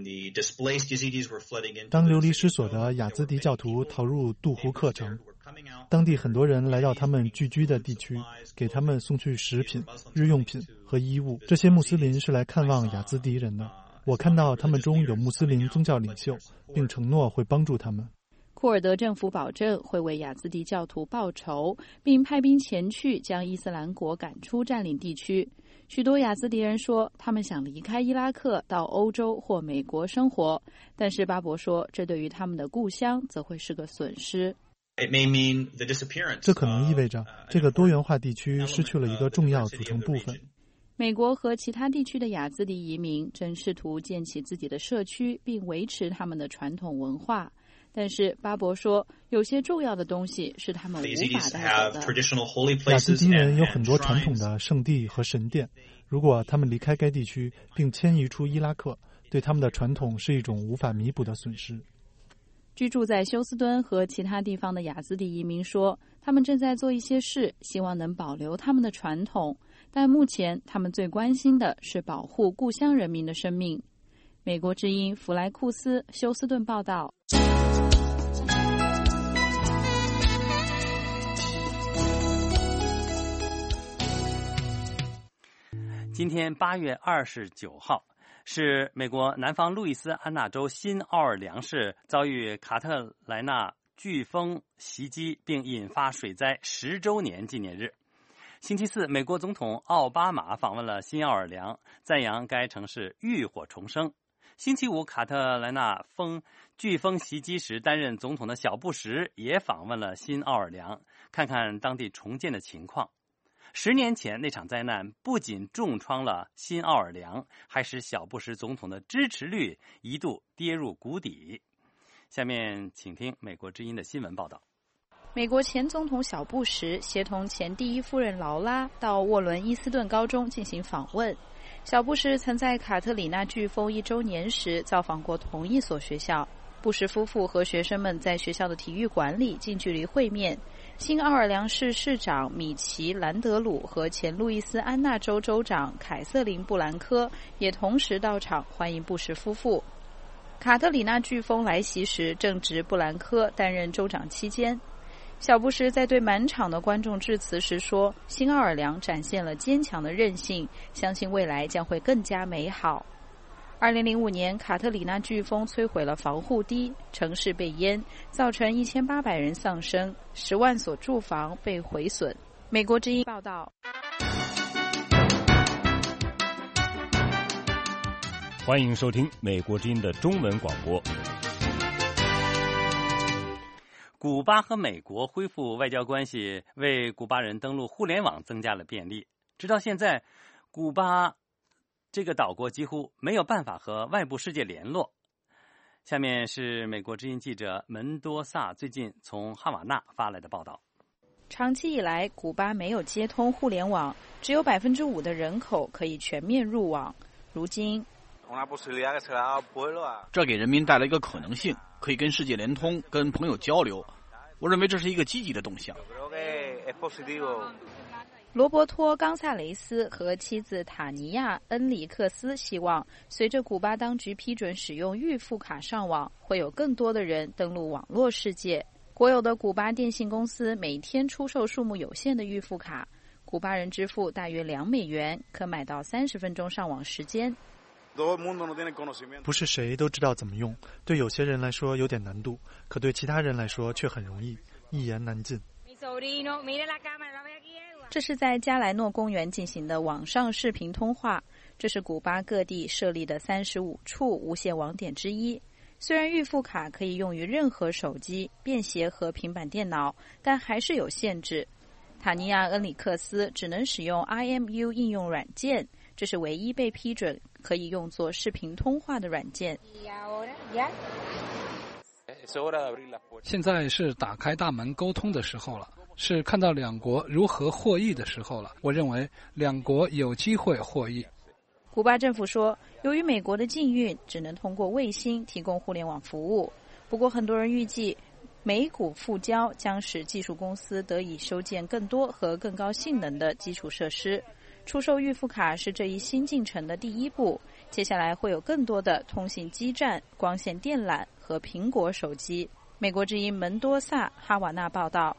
[SPEAKER 27] 当流离失所的雅兹迪教徒逃入杜湖克城，当地很多人来到他们聚居的地区，给他们送去食品、日用品和衣物。这些穆斯林是来看望雅兹迪人的。我看到他们中有穆斯林宗教领袖，并承诺会帮助他们。
[SPEAKER 5] 库尔德政府保证会为雅兹迪教徒报仇，并派兵前去将伊斯兰国赶出占领地区。许多雅兹迪人说，他们想离开伊拉克到欧洲或美国生活，但是巴博说，这对于他们的故乡则会是个损失。
[SPEAKER 27] 这可能意味着这个多元化地区失去了一个重要组成部分。
[SPEAKER 5] 美国和其他地区的雅兹迪移民正试图建起自己的社区，并维持他们的传统文化。但是巴博说，有些重要的东西是他们无法带走的。
[SPEAKER 27] 雅兹迪人有很多传统的圣地和神殿，如果他们离开该地区并迁移出伊拉克，对他们的传统是一种无法弥补的损失。
[SPEAKER 5] 居住在休斯敦和其他地方的雅兹迪移民说，他们正在做一些事，希望能保留他们的传统，但目前他们最关心的是保护故乡人民的生命。美国之音弗莱库斯休斯顿报道。
[SPEAKER 1] 今天八月二十九号是美国南方路易斯安那州新奥尔良市遭遇卡特莱娜飓风袭击并引发水灾十周年纪念日。星期四，美国总统奥巴马访问了新奥尔良，赞扬该城市浴火重生。星期五，卡特莱娜风飓风袭击时担任总统的小布什也访问了新奥尔良，看看当地重建的情况。十年前那场灾难不仅重创了新奥尔良，还使小布什总统的支持率一度跌入谷底。下面请听美国之音的新闻报道。
[SPEAKER 5] 美国前总统小布什协同前第一夫人劳拉到沃伦伊斯顿高中进行访问。小布什曾在卡特里娜飓风一周年时造访过同一所学校。布什夫妇和学生们在学校的体育馆里近距离会面。新奥尔良市市长米奇·兰德鲁和前路易斯安那州州长凯瑟琳·布兰科也同时到场欢迎布什夫妇。卡特里娜飓风来袭时，正值布兰科担任州长期间。小布什在对满场的观众致辞时说，新奥尔良展现了坚强的韧性，相信未来将会更加美好。二零零五年，卡特里娜飓风摧毁了防护堤，城市被淹，造成一千八百人丧生，十万所住房被毁损。美国之音报道。
[SPEAKER 26] 欢迎收听美国之音的中文广播。
[SPEAKER 1] 古巴和美国恢复外交关系，为古巴人登陆互联网增加了便利。直到现在，古巴这个岛国几乎没有办法和外部世界联络。下面是美国之音记者门多萨最近从哈瓦那发来的报道。
[SPEAKER 5] 长期以来，古巴没有接通互联网，只有百分之五的人口可以全面入网。如今，
[SPEAKER 22] 这给人民带来一个可能性，可以跟世界联通，跟朋友交流。我认为这是一个积极的动向。
[SPEAKER 5] 罗伯托·冈萨雷斯和妻子塔尼亚·恩里克斯希望，随着古巴当局批准使用预付卡上网，会有更多的人登陆网络世界。国有的古巴电信公司每天出售数目有限的预付卡，古巴人支付大约两美元，可买到三十分钟上网时间。
[SPEAKER 27] 不是谁都知道怎么用，对有些人来说有点难度，可对其他人来说却很容易，一言难尽。
[SPEAKER 5] 这是在加莱诺公园进行的网上视频通话，这是古巴各地设立的三十五处无线网点之一。虽然预付卡可以用于任何手机、便携和平板电脑，但还是有限制。塔尼亚·恩里克斯只能使用 I M U 应用软件，这是唯一被批准可以用作视频通话的软件。
[SPEAKER 23] 现在是打开大门沟通的时候了，是看到两国如何获益的时候了。我认为两国有机会获益。
[SPEAKER 5] 古巴政府说，由于美国的禁运，只能通过卫星提供互联网服务。不过很多人预计，
[SPEAKER 3] 美股复交将使技术公司得以修建更多和更高性能的基础设施。出售预付卡是这一新进程的第一步，接下来会有更多的通信基站、光线电缆和苹果手机。美国之音门多萨哈瓦那报道。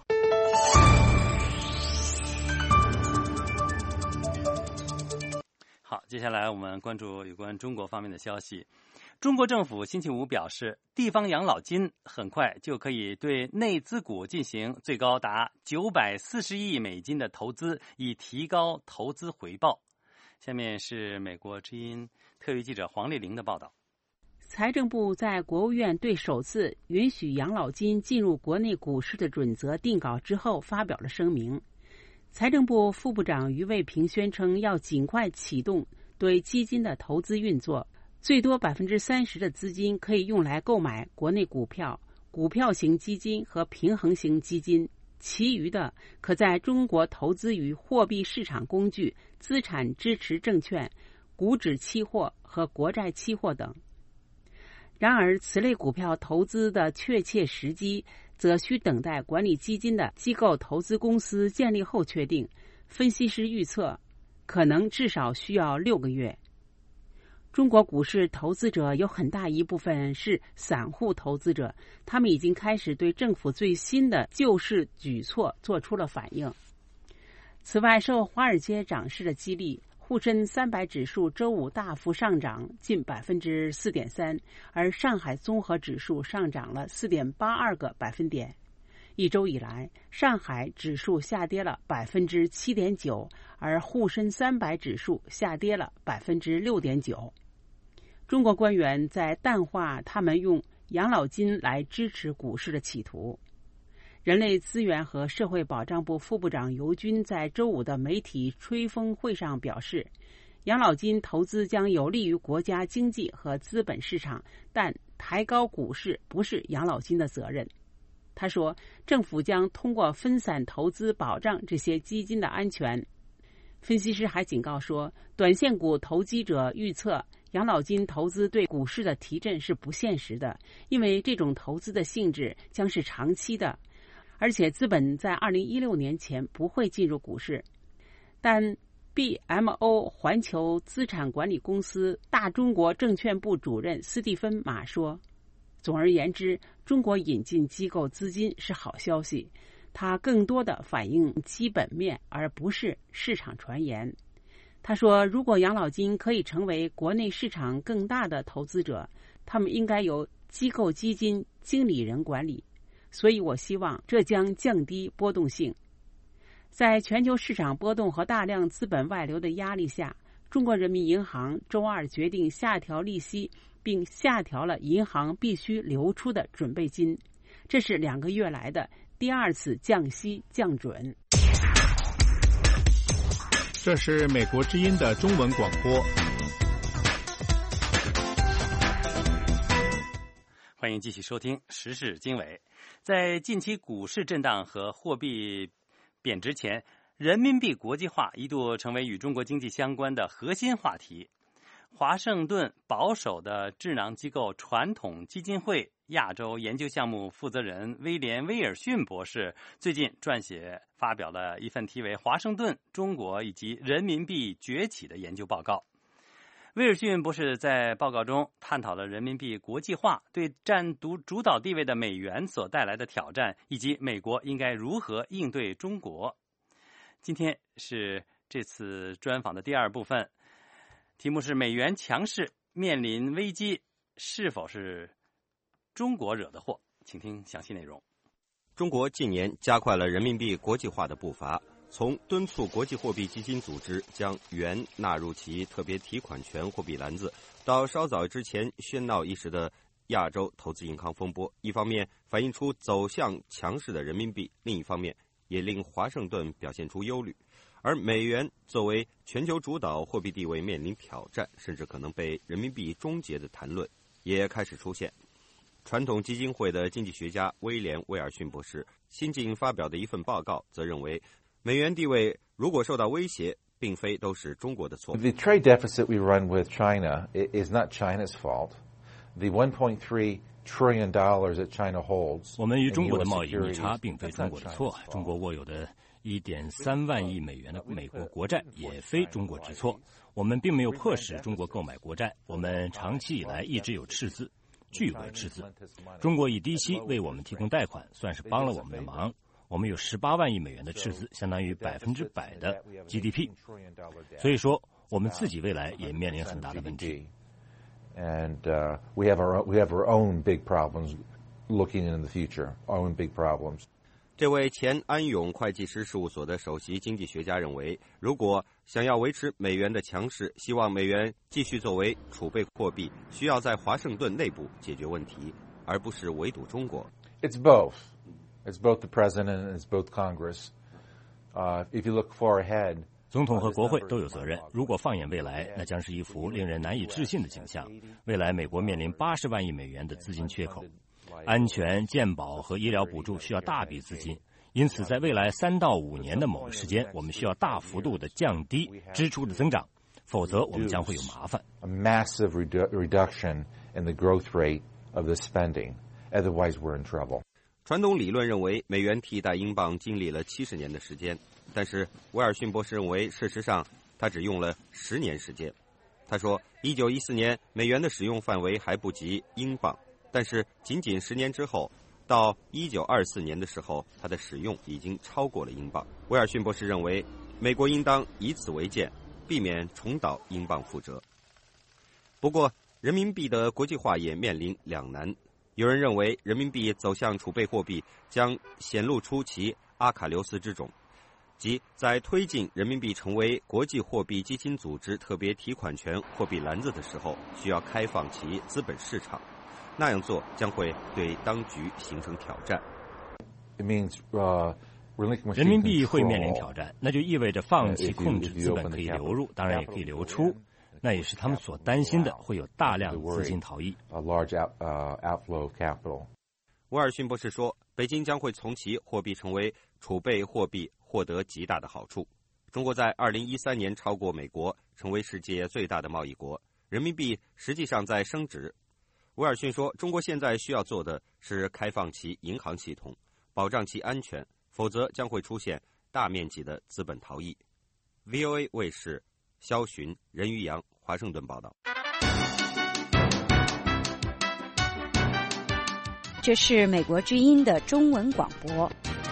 [SPEAKER 1] 好，接下来我们关注有关中国方面的消息。中国政府星期五表示，地方养老金很快就可以对内资股进行最高达九百四十亿美金的投资，以提高投资回报。下面是美国之音特约记者黄丽玲的报道。
[SPEAKER 6] 财政部在国务院对首次允许养老金进入国内股市的准则定稿之后发表了声明。财政部副部长余卫平宣称，要尽快启动对基金的投资运作，最多百分之三十的资金可以用来购买国内股票、股票型基金和平衡型基金，其余的可在中国投资于货币市场工具、资产支持证券、股指期货和国债期货等。然而，此类股票投资的确切时机，则需等待管理基金的机构投资公司建立后确定。分析师预测，可能至少需要六个月。中国股市投资者有很大一部分是散户投资者，他们已经开始对政府最新的救市举措做出了反应。此外，受华尔街涨势的激励，沪深三百指数周五大幅上涨近百分之四点三，而上海综合指数上涨了四点八二个百分点。一周以来，上海指数下跌了百分之七点九，而沪深三百指数下跌了百分之六点九。中国官员在淡化他们用养老金来支持股市的企图。人类资源和社会保障部副部长尤军在周五的媒体吹风会上表示，养老金投资将有利于国家经济和资本市场，但抬高股市不是养老金的责任。他说，政府将通过分散投资保障这些基金的安全。分析师还警告说，短线股投机者预测养老金投资对股市的提振是不现实的，因为这种投资的性质将是长期的，而且资本在二零一六年前不会进入股市。但 B M O 环球资产管理公司大中国证券部主任斯蒂芬马说，总而言之，中国引进机构资金是好消息，它更多的反映基本面，而不是市场传言。他说，如果养老金可以成为国内市场更大的投资者，他们应该由机构基金经理人管理，所以我希望这将降低波动性。在全球市场波动和大量资本外流的压力下，中国人民银行周二决定下调利息，并下调了银行必须流出的准备金，这是两个月来的第二次降息降准。
[SPEAKER 17] 这是美国之音的中文广播。
[SPEAKER 1] 欢迎继续收听时事经纬。在近期股市震荡和货币贬值前，人民币国际化一度成为与中国经济相关的核心话题。华盛顿保守的智囊机构传统基金会亚洲研究项目负责人威廉·威尔逊博士最近撰写发表了一份题为《华盛顿、中国以及人民币崛起》的研究报告。威尔逊博士在报告中探讨了人民币国际化对占主主导地位的美元所带来的挑战，以及美国应该如何应对中国。今天是这次专访的第二部分，题目是美元强势面临危机，是否是中国惹的祸？请听详细内容。
[SPEAKER 8] 中国近年加快了人民币国际化的步伐，从敦促国际货币基金组织将元纳入其特别提款权货币篮子，到稍早之前喧闹一时的亚洲投资银行风波，一方面反映出走向强势的人民币，另一方面也令华盛顿表现出忧虑。而美元作为全球主导货币地位面临挑战，甚至可能被人民币终结的谈论也开始出现。传统基金会的经济学家威廉·威尔逊博士新近发表的一份报告则认为，美元地位如果受到威胁，并非都是中国的错。
[SPEAKER 9] The trade deficit we run with China is not China's fault. The one point three
[SPEAKER 7] trillion dollars that China holds.
[SPEAKER 9] 我们与中国的贸易逆差并非中国的错，中国握有的一点三万亿美元的美国国债也非中国之错。我们并没有迫使中国购买国债，我们长期以来一直有赤字，巨额赤字。中国以低息为我们提供贷款，算是帮了我们的忙。我们有十八万亿美元的赤字，相当于百分之百的 G D P。所以说，我们自己未来也面临很大的问题。
[SPEAKER 7] And uh, we have our we have our own big problems looking into the future. Our own big problems.
[SPEAKER 8] 这位前安永会计师事务所的首席经济学家认为，如果想要维持美元的强势，希望美元继续作为储备货币，需要在华盛顿内部解决问题，而不是围堵中国。
[SPEAKER 7] It's both. It's both the president and it's both Congress. Uh, if you look far ahead.
[SPEAKER 9] 总统和国会都有责任。如果放眼未来，那将是一幅令人难以置信的景象。未来美国面临八十万亿美元的资金缺口，安全、健保和医疗补助需要大笔资金，因此在未来三到五年的某个时间，我们需要大幅度的降低支出的增长，否则我们将会有麻烦。
[SPEAKER 7] A massive reduction in the growth rate of the spending. Otherwise, we're in trouble.
[SPEAKER 8] 传统理论认为，美元替代英镑经历了七十年的时间。但是威尔逊博士认为，事实上他只用了十年时间。他说，一九一四年美元的使用范围还不及英镑，但是仅仅十年之后，到一九二四年的时候，它的使用已经超过了英镑。威尔逊博士认为，美国应当以此为鉴，避免重蹈英镑覆辙。不过，人民币的国际化也面临两难。有人认为，人民币走向储备货币将显露出其阿喀琉斯之种。即在推进人民币成为国际货币基金组织特别提款权货币篮子的时候，需要开放其资本市场，那样做将会对当局形成挑战。
[SPEAKER 7] It means, uh,
[SPEAKER 9] 人民币会面临挑战，那就意味着放弃控制资本可以流入，当然也可以流出，那也是他们所担心的，会有大量资金逃逸。
[SPEAKER 8] 威尔逊博士说，北京将会从其货币成为储备货币获得极大的好处。中国在二零一三年超过美国，成为世界最大的贸易国，人民币实际上在升值。威尔逊说，中国现在需要做的是开放其银行系统，保障其安全，否则将会出现大面积的资本逃逸。V O A 卫视肖寻、任于洋华盛顿报道。
[SPEAKER 11] 这是美国之音的中文广播。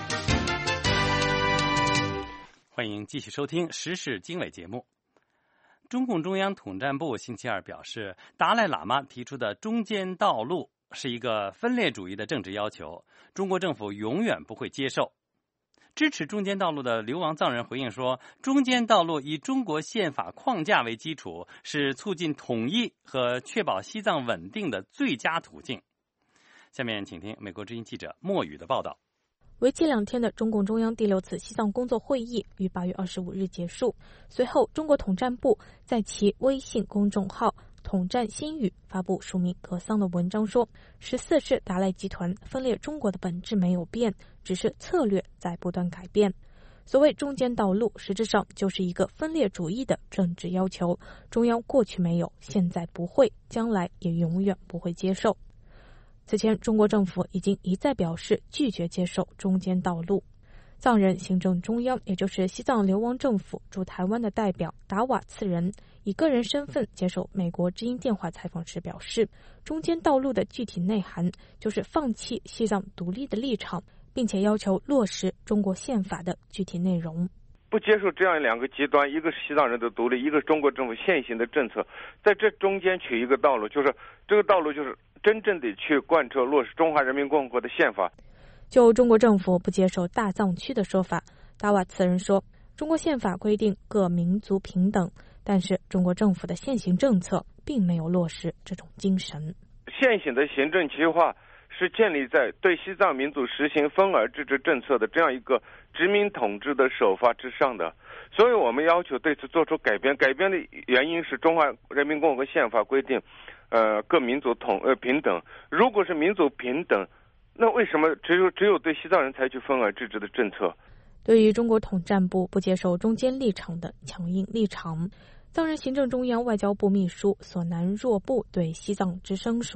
[SPEAKER 1] 欢迎继续收听时事经纬节目。中共中央统战部星期二表示，达赖喇嘛提出的中间道路是一个分裂主义的政治要求，中国政府永远不会接受。支持中间道路的流亡藏人回应说，中间道路以中国宪法框架为基础，是促进统一和确保西藏稳定的最佳途径。下面请听美国之音记者莫宇的报道。
[SPEAKER 5] 为期两天的中共中央第六次西藏工作会议于八月二十五日结束。随后，中国统战部在其微信公众号“统战新语”发布署名格桑的文章说，十四世达赖集团分裂中国的本质没有变，只是策略在不断改变。所谓中间道路，实质上就是一个分裂主义的政治要求，中央过去没有，现在不会，将来也永远不会接受。此前，中国政府已经一再表示拒绝接受中间道路。藏人行政中央，也就是西藏流亡政府驻台湾的代表达瓦次仁，以个人身份接受美国之音电话采访时表示，中间道路的具体内涵就是放弃西藏独立的立场，并且要求落实中国宪法的具体内容。
[SPEAKER 12] 不接受这样两个极端，一个是西藏人的独立，一个是中国政府现行的政策，在这中间取一个道路，就是这个道路就是真正的去贯彻落实中华人民共和国的宪法。
[SPEAKER 5] 就中国政府不接受大藏区的说法，达瓦次仁说，中国宪法规定各民族平等，但是中国政府的现行政策并没有落实这种精神。
[SPEAKER 12] 现行的行政计划是建立在对西藏民族实行分而治之政策的这样一个殖民统治的手法之上的，所以我们要求对此做出改变。改变的原因是中华人民共和国宪法规定，呃，各民族统呃平等。如果是民族平等，那为什么只有只有对西藏人采取分而治之的政策？
[SPEAKER 5] 对于中国统战部不接受中间立场的强硬立场，藏人行政中央外交部秘书索南若布对西藏之声说，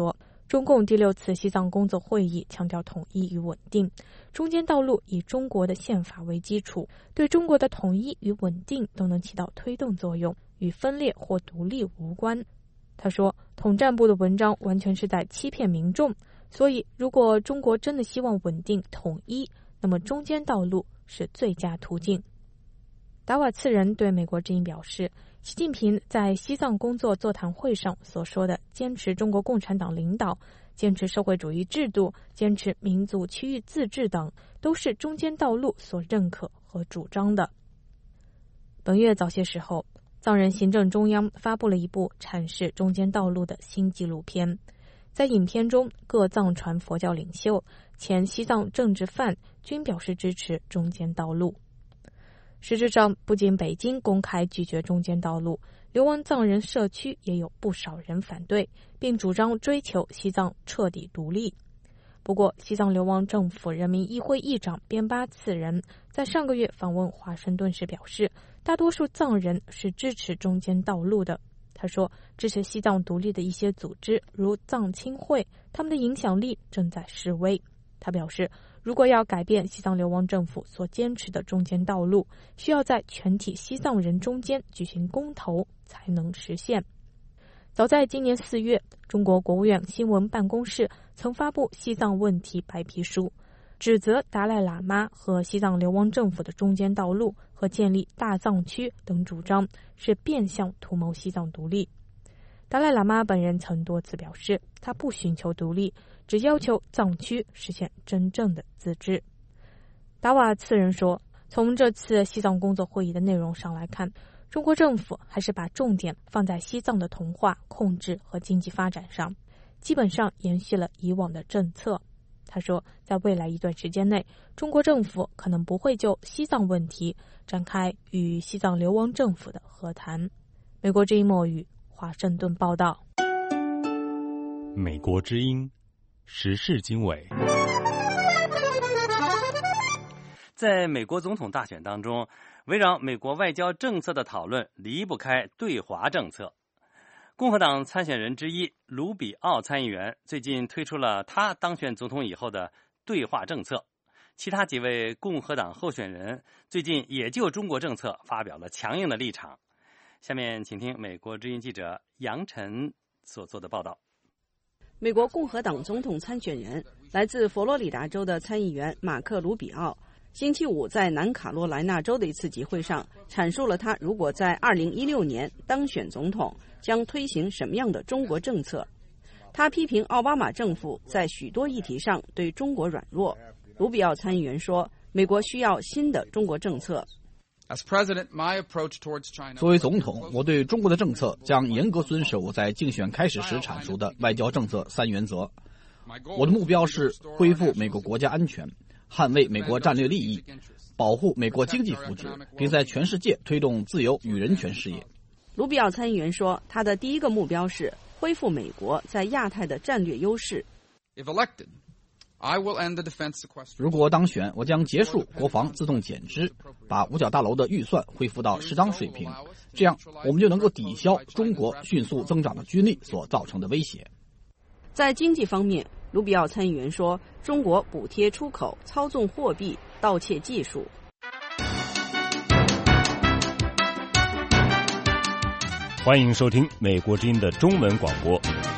[SPEAKER 2] 中共第六次西藏工作会议强调统一与稳定，中间道路以中国的宪法为基础，对中国的统一与稳定都能起到推动作用，与分裂或独立无关。他说，统战部的文章完全是在欺骗民众，所以如果中国真的希望稳定统一，那么中间道路是最佳途径。达瓦次仁对美国之音表示，习近平在西藏工作座谈会上所说的坚持中国共产党领导、坚持社会主义制度、坚持民族区域自治等，都是中间道路所认可和主张的。本月早些时候，藏人行政中央发布了一部阐释中间道路的新纪录片。在影片中，各藏传佛教领袖、前西藏政治犯均表示支持中间道路。实质上，不仅北京公开拒绝中间道路，流亡藏人社区也有不少人反对，并主张追求西藏彻底独立。不过，西藏流亡政府人民议会议长边巴次仁在上个月访问华盛顿时表示，大多数藏人是支持中间道路的。他说，支持西藏独立的一些组织，如藏青会，他们的影响力正在式微。他表示，如果要改变西藏流亡政府所坚持的中间道路，需要在全体西藏人中间举行公投才能实现。早在今年四月，中国国务院新闻办公室曾发布西藏问题白皮书，指责达赖喇嘛和西藏流亡政府的中间道路和建立大藏区等主张是变相图谋西藏独立。达赖喇嘛本人曾多次表示，他不寻求独立，只要求藏区实现真正的自治。达瓦次仁说，从这次西藏工作会议的内容上来看，中国政府还是把重点放在西藏的同化、控制和经济发展上，基本上延续了以往的政策。他说，在未来一段时间内，中国政府可能不会就西藏问题展开与西藏流亡政府的和谈。美国之音末语，华盛顿报道。
[SPEAKER 10] 美国之音时事经纬。
[SPEAKER 1] 在美国总统大选当中，围绕美国外交政策的讨论离不开对华政策。共和党参选人之一卢比奥参议员最近推出了他当选总统以后的对华政策，其他几位共和党候选人最近也就中国政策发表了强硬的立场。下面请听美国之音记者杨晨所做的报道。
[SPEAKER 13] 美国共和党总统参选人、来自佛罗里达州的参议员马克·卢比奥星期五在南卡罗来纳州的一次集会上阐述了他如果在二零一六年当选总统将推行什么样的中国政策。他批评奥巴马政府在许多议题上对中国软弱。卢比奥参议员说，美国需要新的中国政策。
[SPEAKER 22] 作为总统，我对中国的政策将严格遵守我在竞选开始时阐述的外交政策三原则。我的目标是恢复美国国家安全，捍卫美国战略利益，保护美国经济福祉，并在全世界推动自由与人权事业。
[SPEAKER 13] 卢比奥参议员说，他的第一个目标是恢复美国在亚太的战略优势。
[SPEAKER 22] 如果当选，我将结束国防自动减支，把五角大楼的预算恢复到适当水平，这样我们就能够抵消中国迅速增长的军力所造成的威胁。
[SPEAKER 13] 在经济方面，卢比奥参议员说，中国补贴出口、操纵货币、盗窃技术。
[SPEAKER 9] 欢迎收听美国之音的中文广播。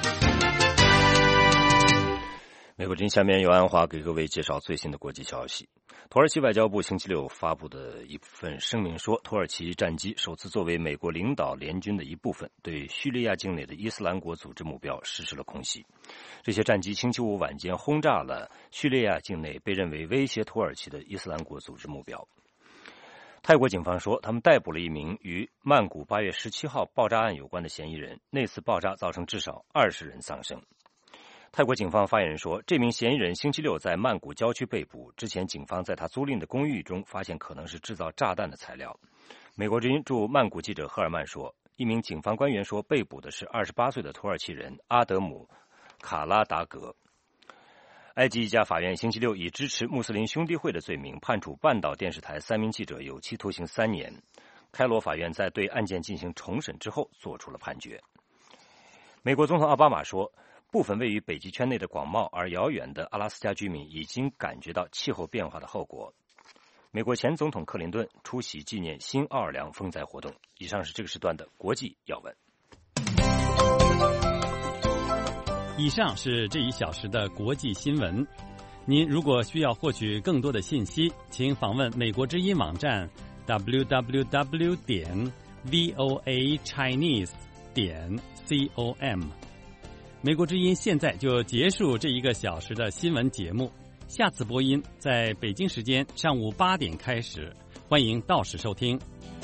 [SPEAKER 9] 美国之音下面由安华给各位介绍最新的国际消息。土耳其外交部星期六发布的一份声明说，土耳其战机首次作为美国领导联军的一部分，对叙利亚境内的伊斯兰国组织目标实施了空袭。这些战机星期五晚间轰炸了叙利亚境内被认为威胁土耳其的伊斯兰国组织目标。泰国警方说，他们逮捕了一名与曼谷八月十七号爆炸案有关的嫌疑人，那次爆炸造成至少二十人丧生。泰国警方发言人说，这名嫌疑人星期六在曼谷郊区被捕，之前警方在他租赁的公寓中发现可能是制造炸弹的材料。美国之音驻曼谷记者赫尔曼说，一名警方官员说，被捕的是二十八岁的土耳其人阿德姆·卡拉达格。埃及一家法院星期六以支持穆斯林兄弟会的罪名判处半岛电视台三名记者有期徒刑三年。开罗法院在对案件进行重审之后做出了判决。美国总统奥巴马说， 部分位于北极圈内的广袤而遥远的阿拉斯加居民已经感觉到气候变化的后果。美国前总统克林顿出席纪念新奥尔良风灾活动。以上是这个时段的国际要闻。
[SPEAKER 1] 以上是这一小时的国际新闻。您如果需要获取更多的信息，请访问美国之音网站 double-u double-u double-u 点 voa chinese 点 com。美国之音现在就结束这一个小时的新闻节目，下次播音在北京时间上午八点开始，欢迎到时收听。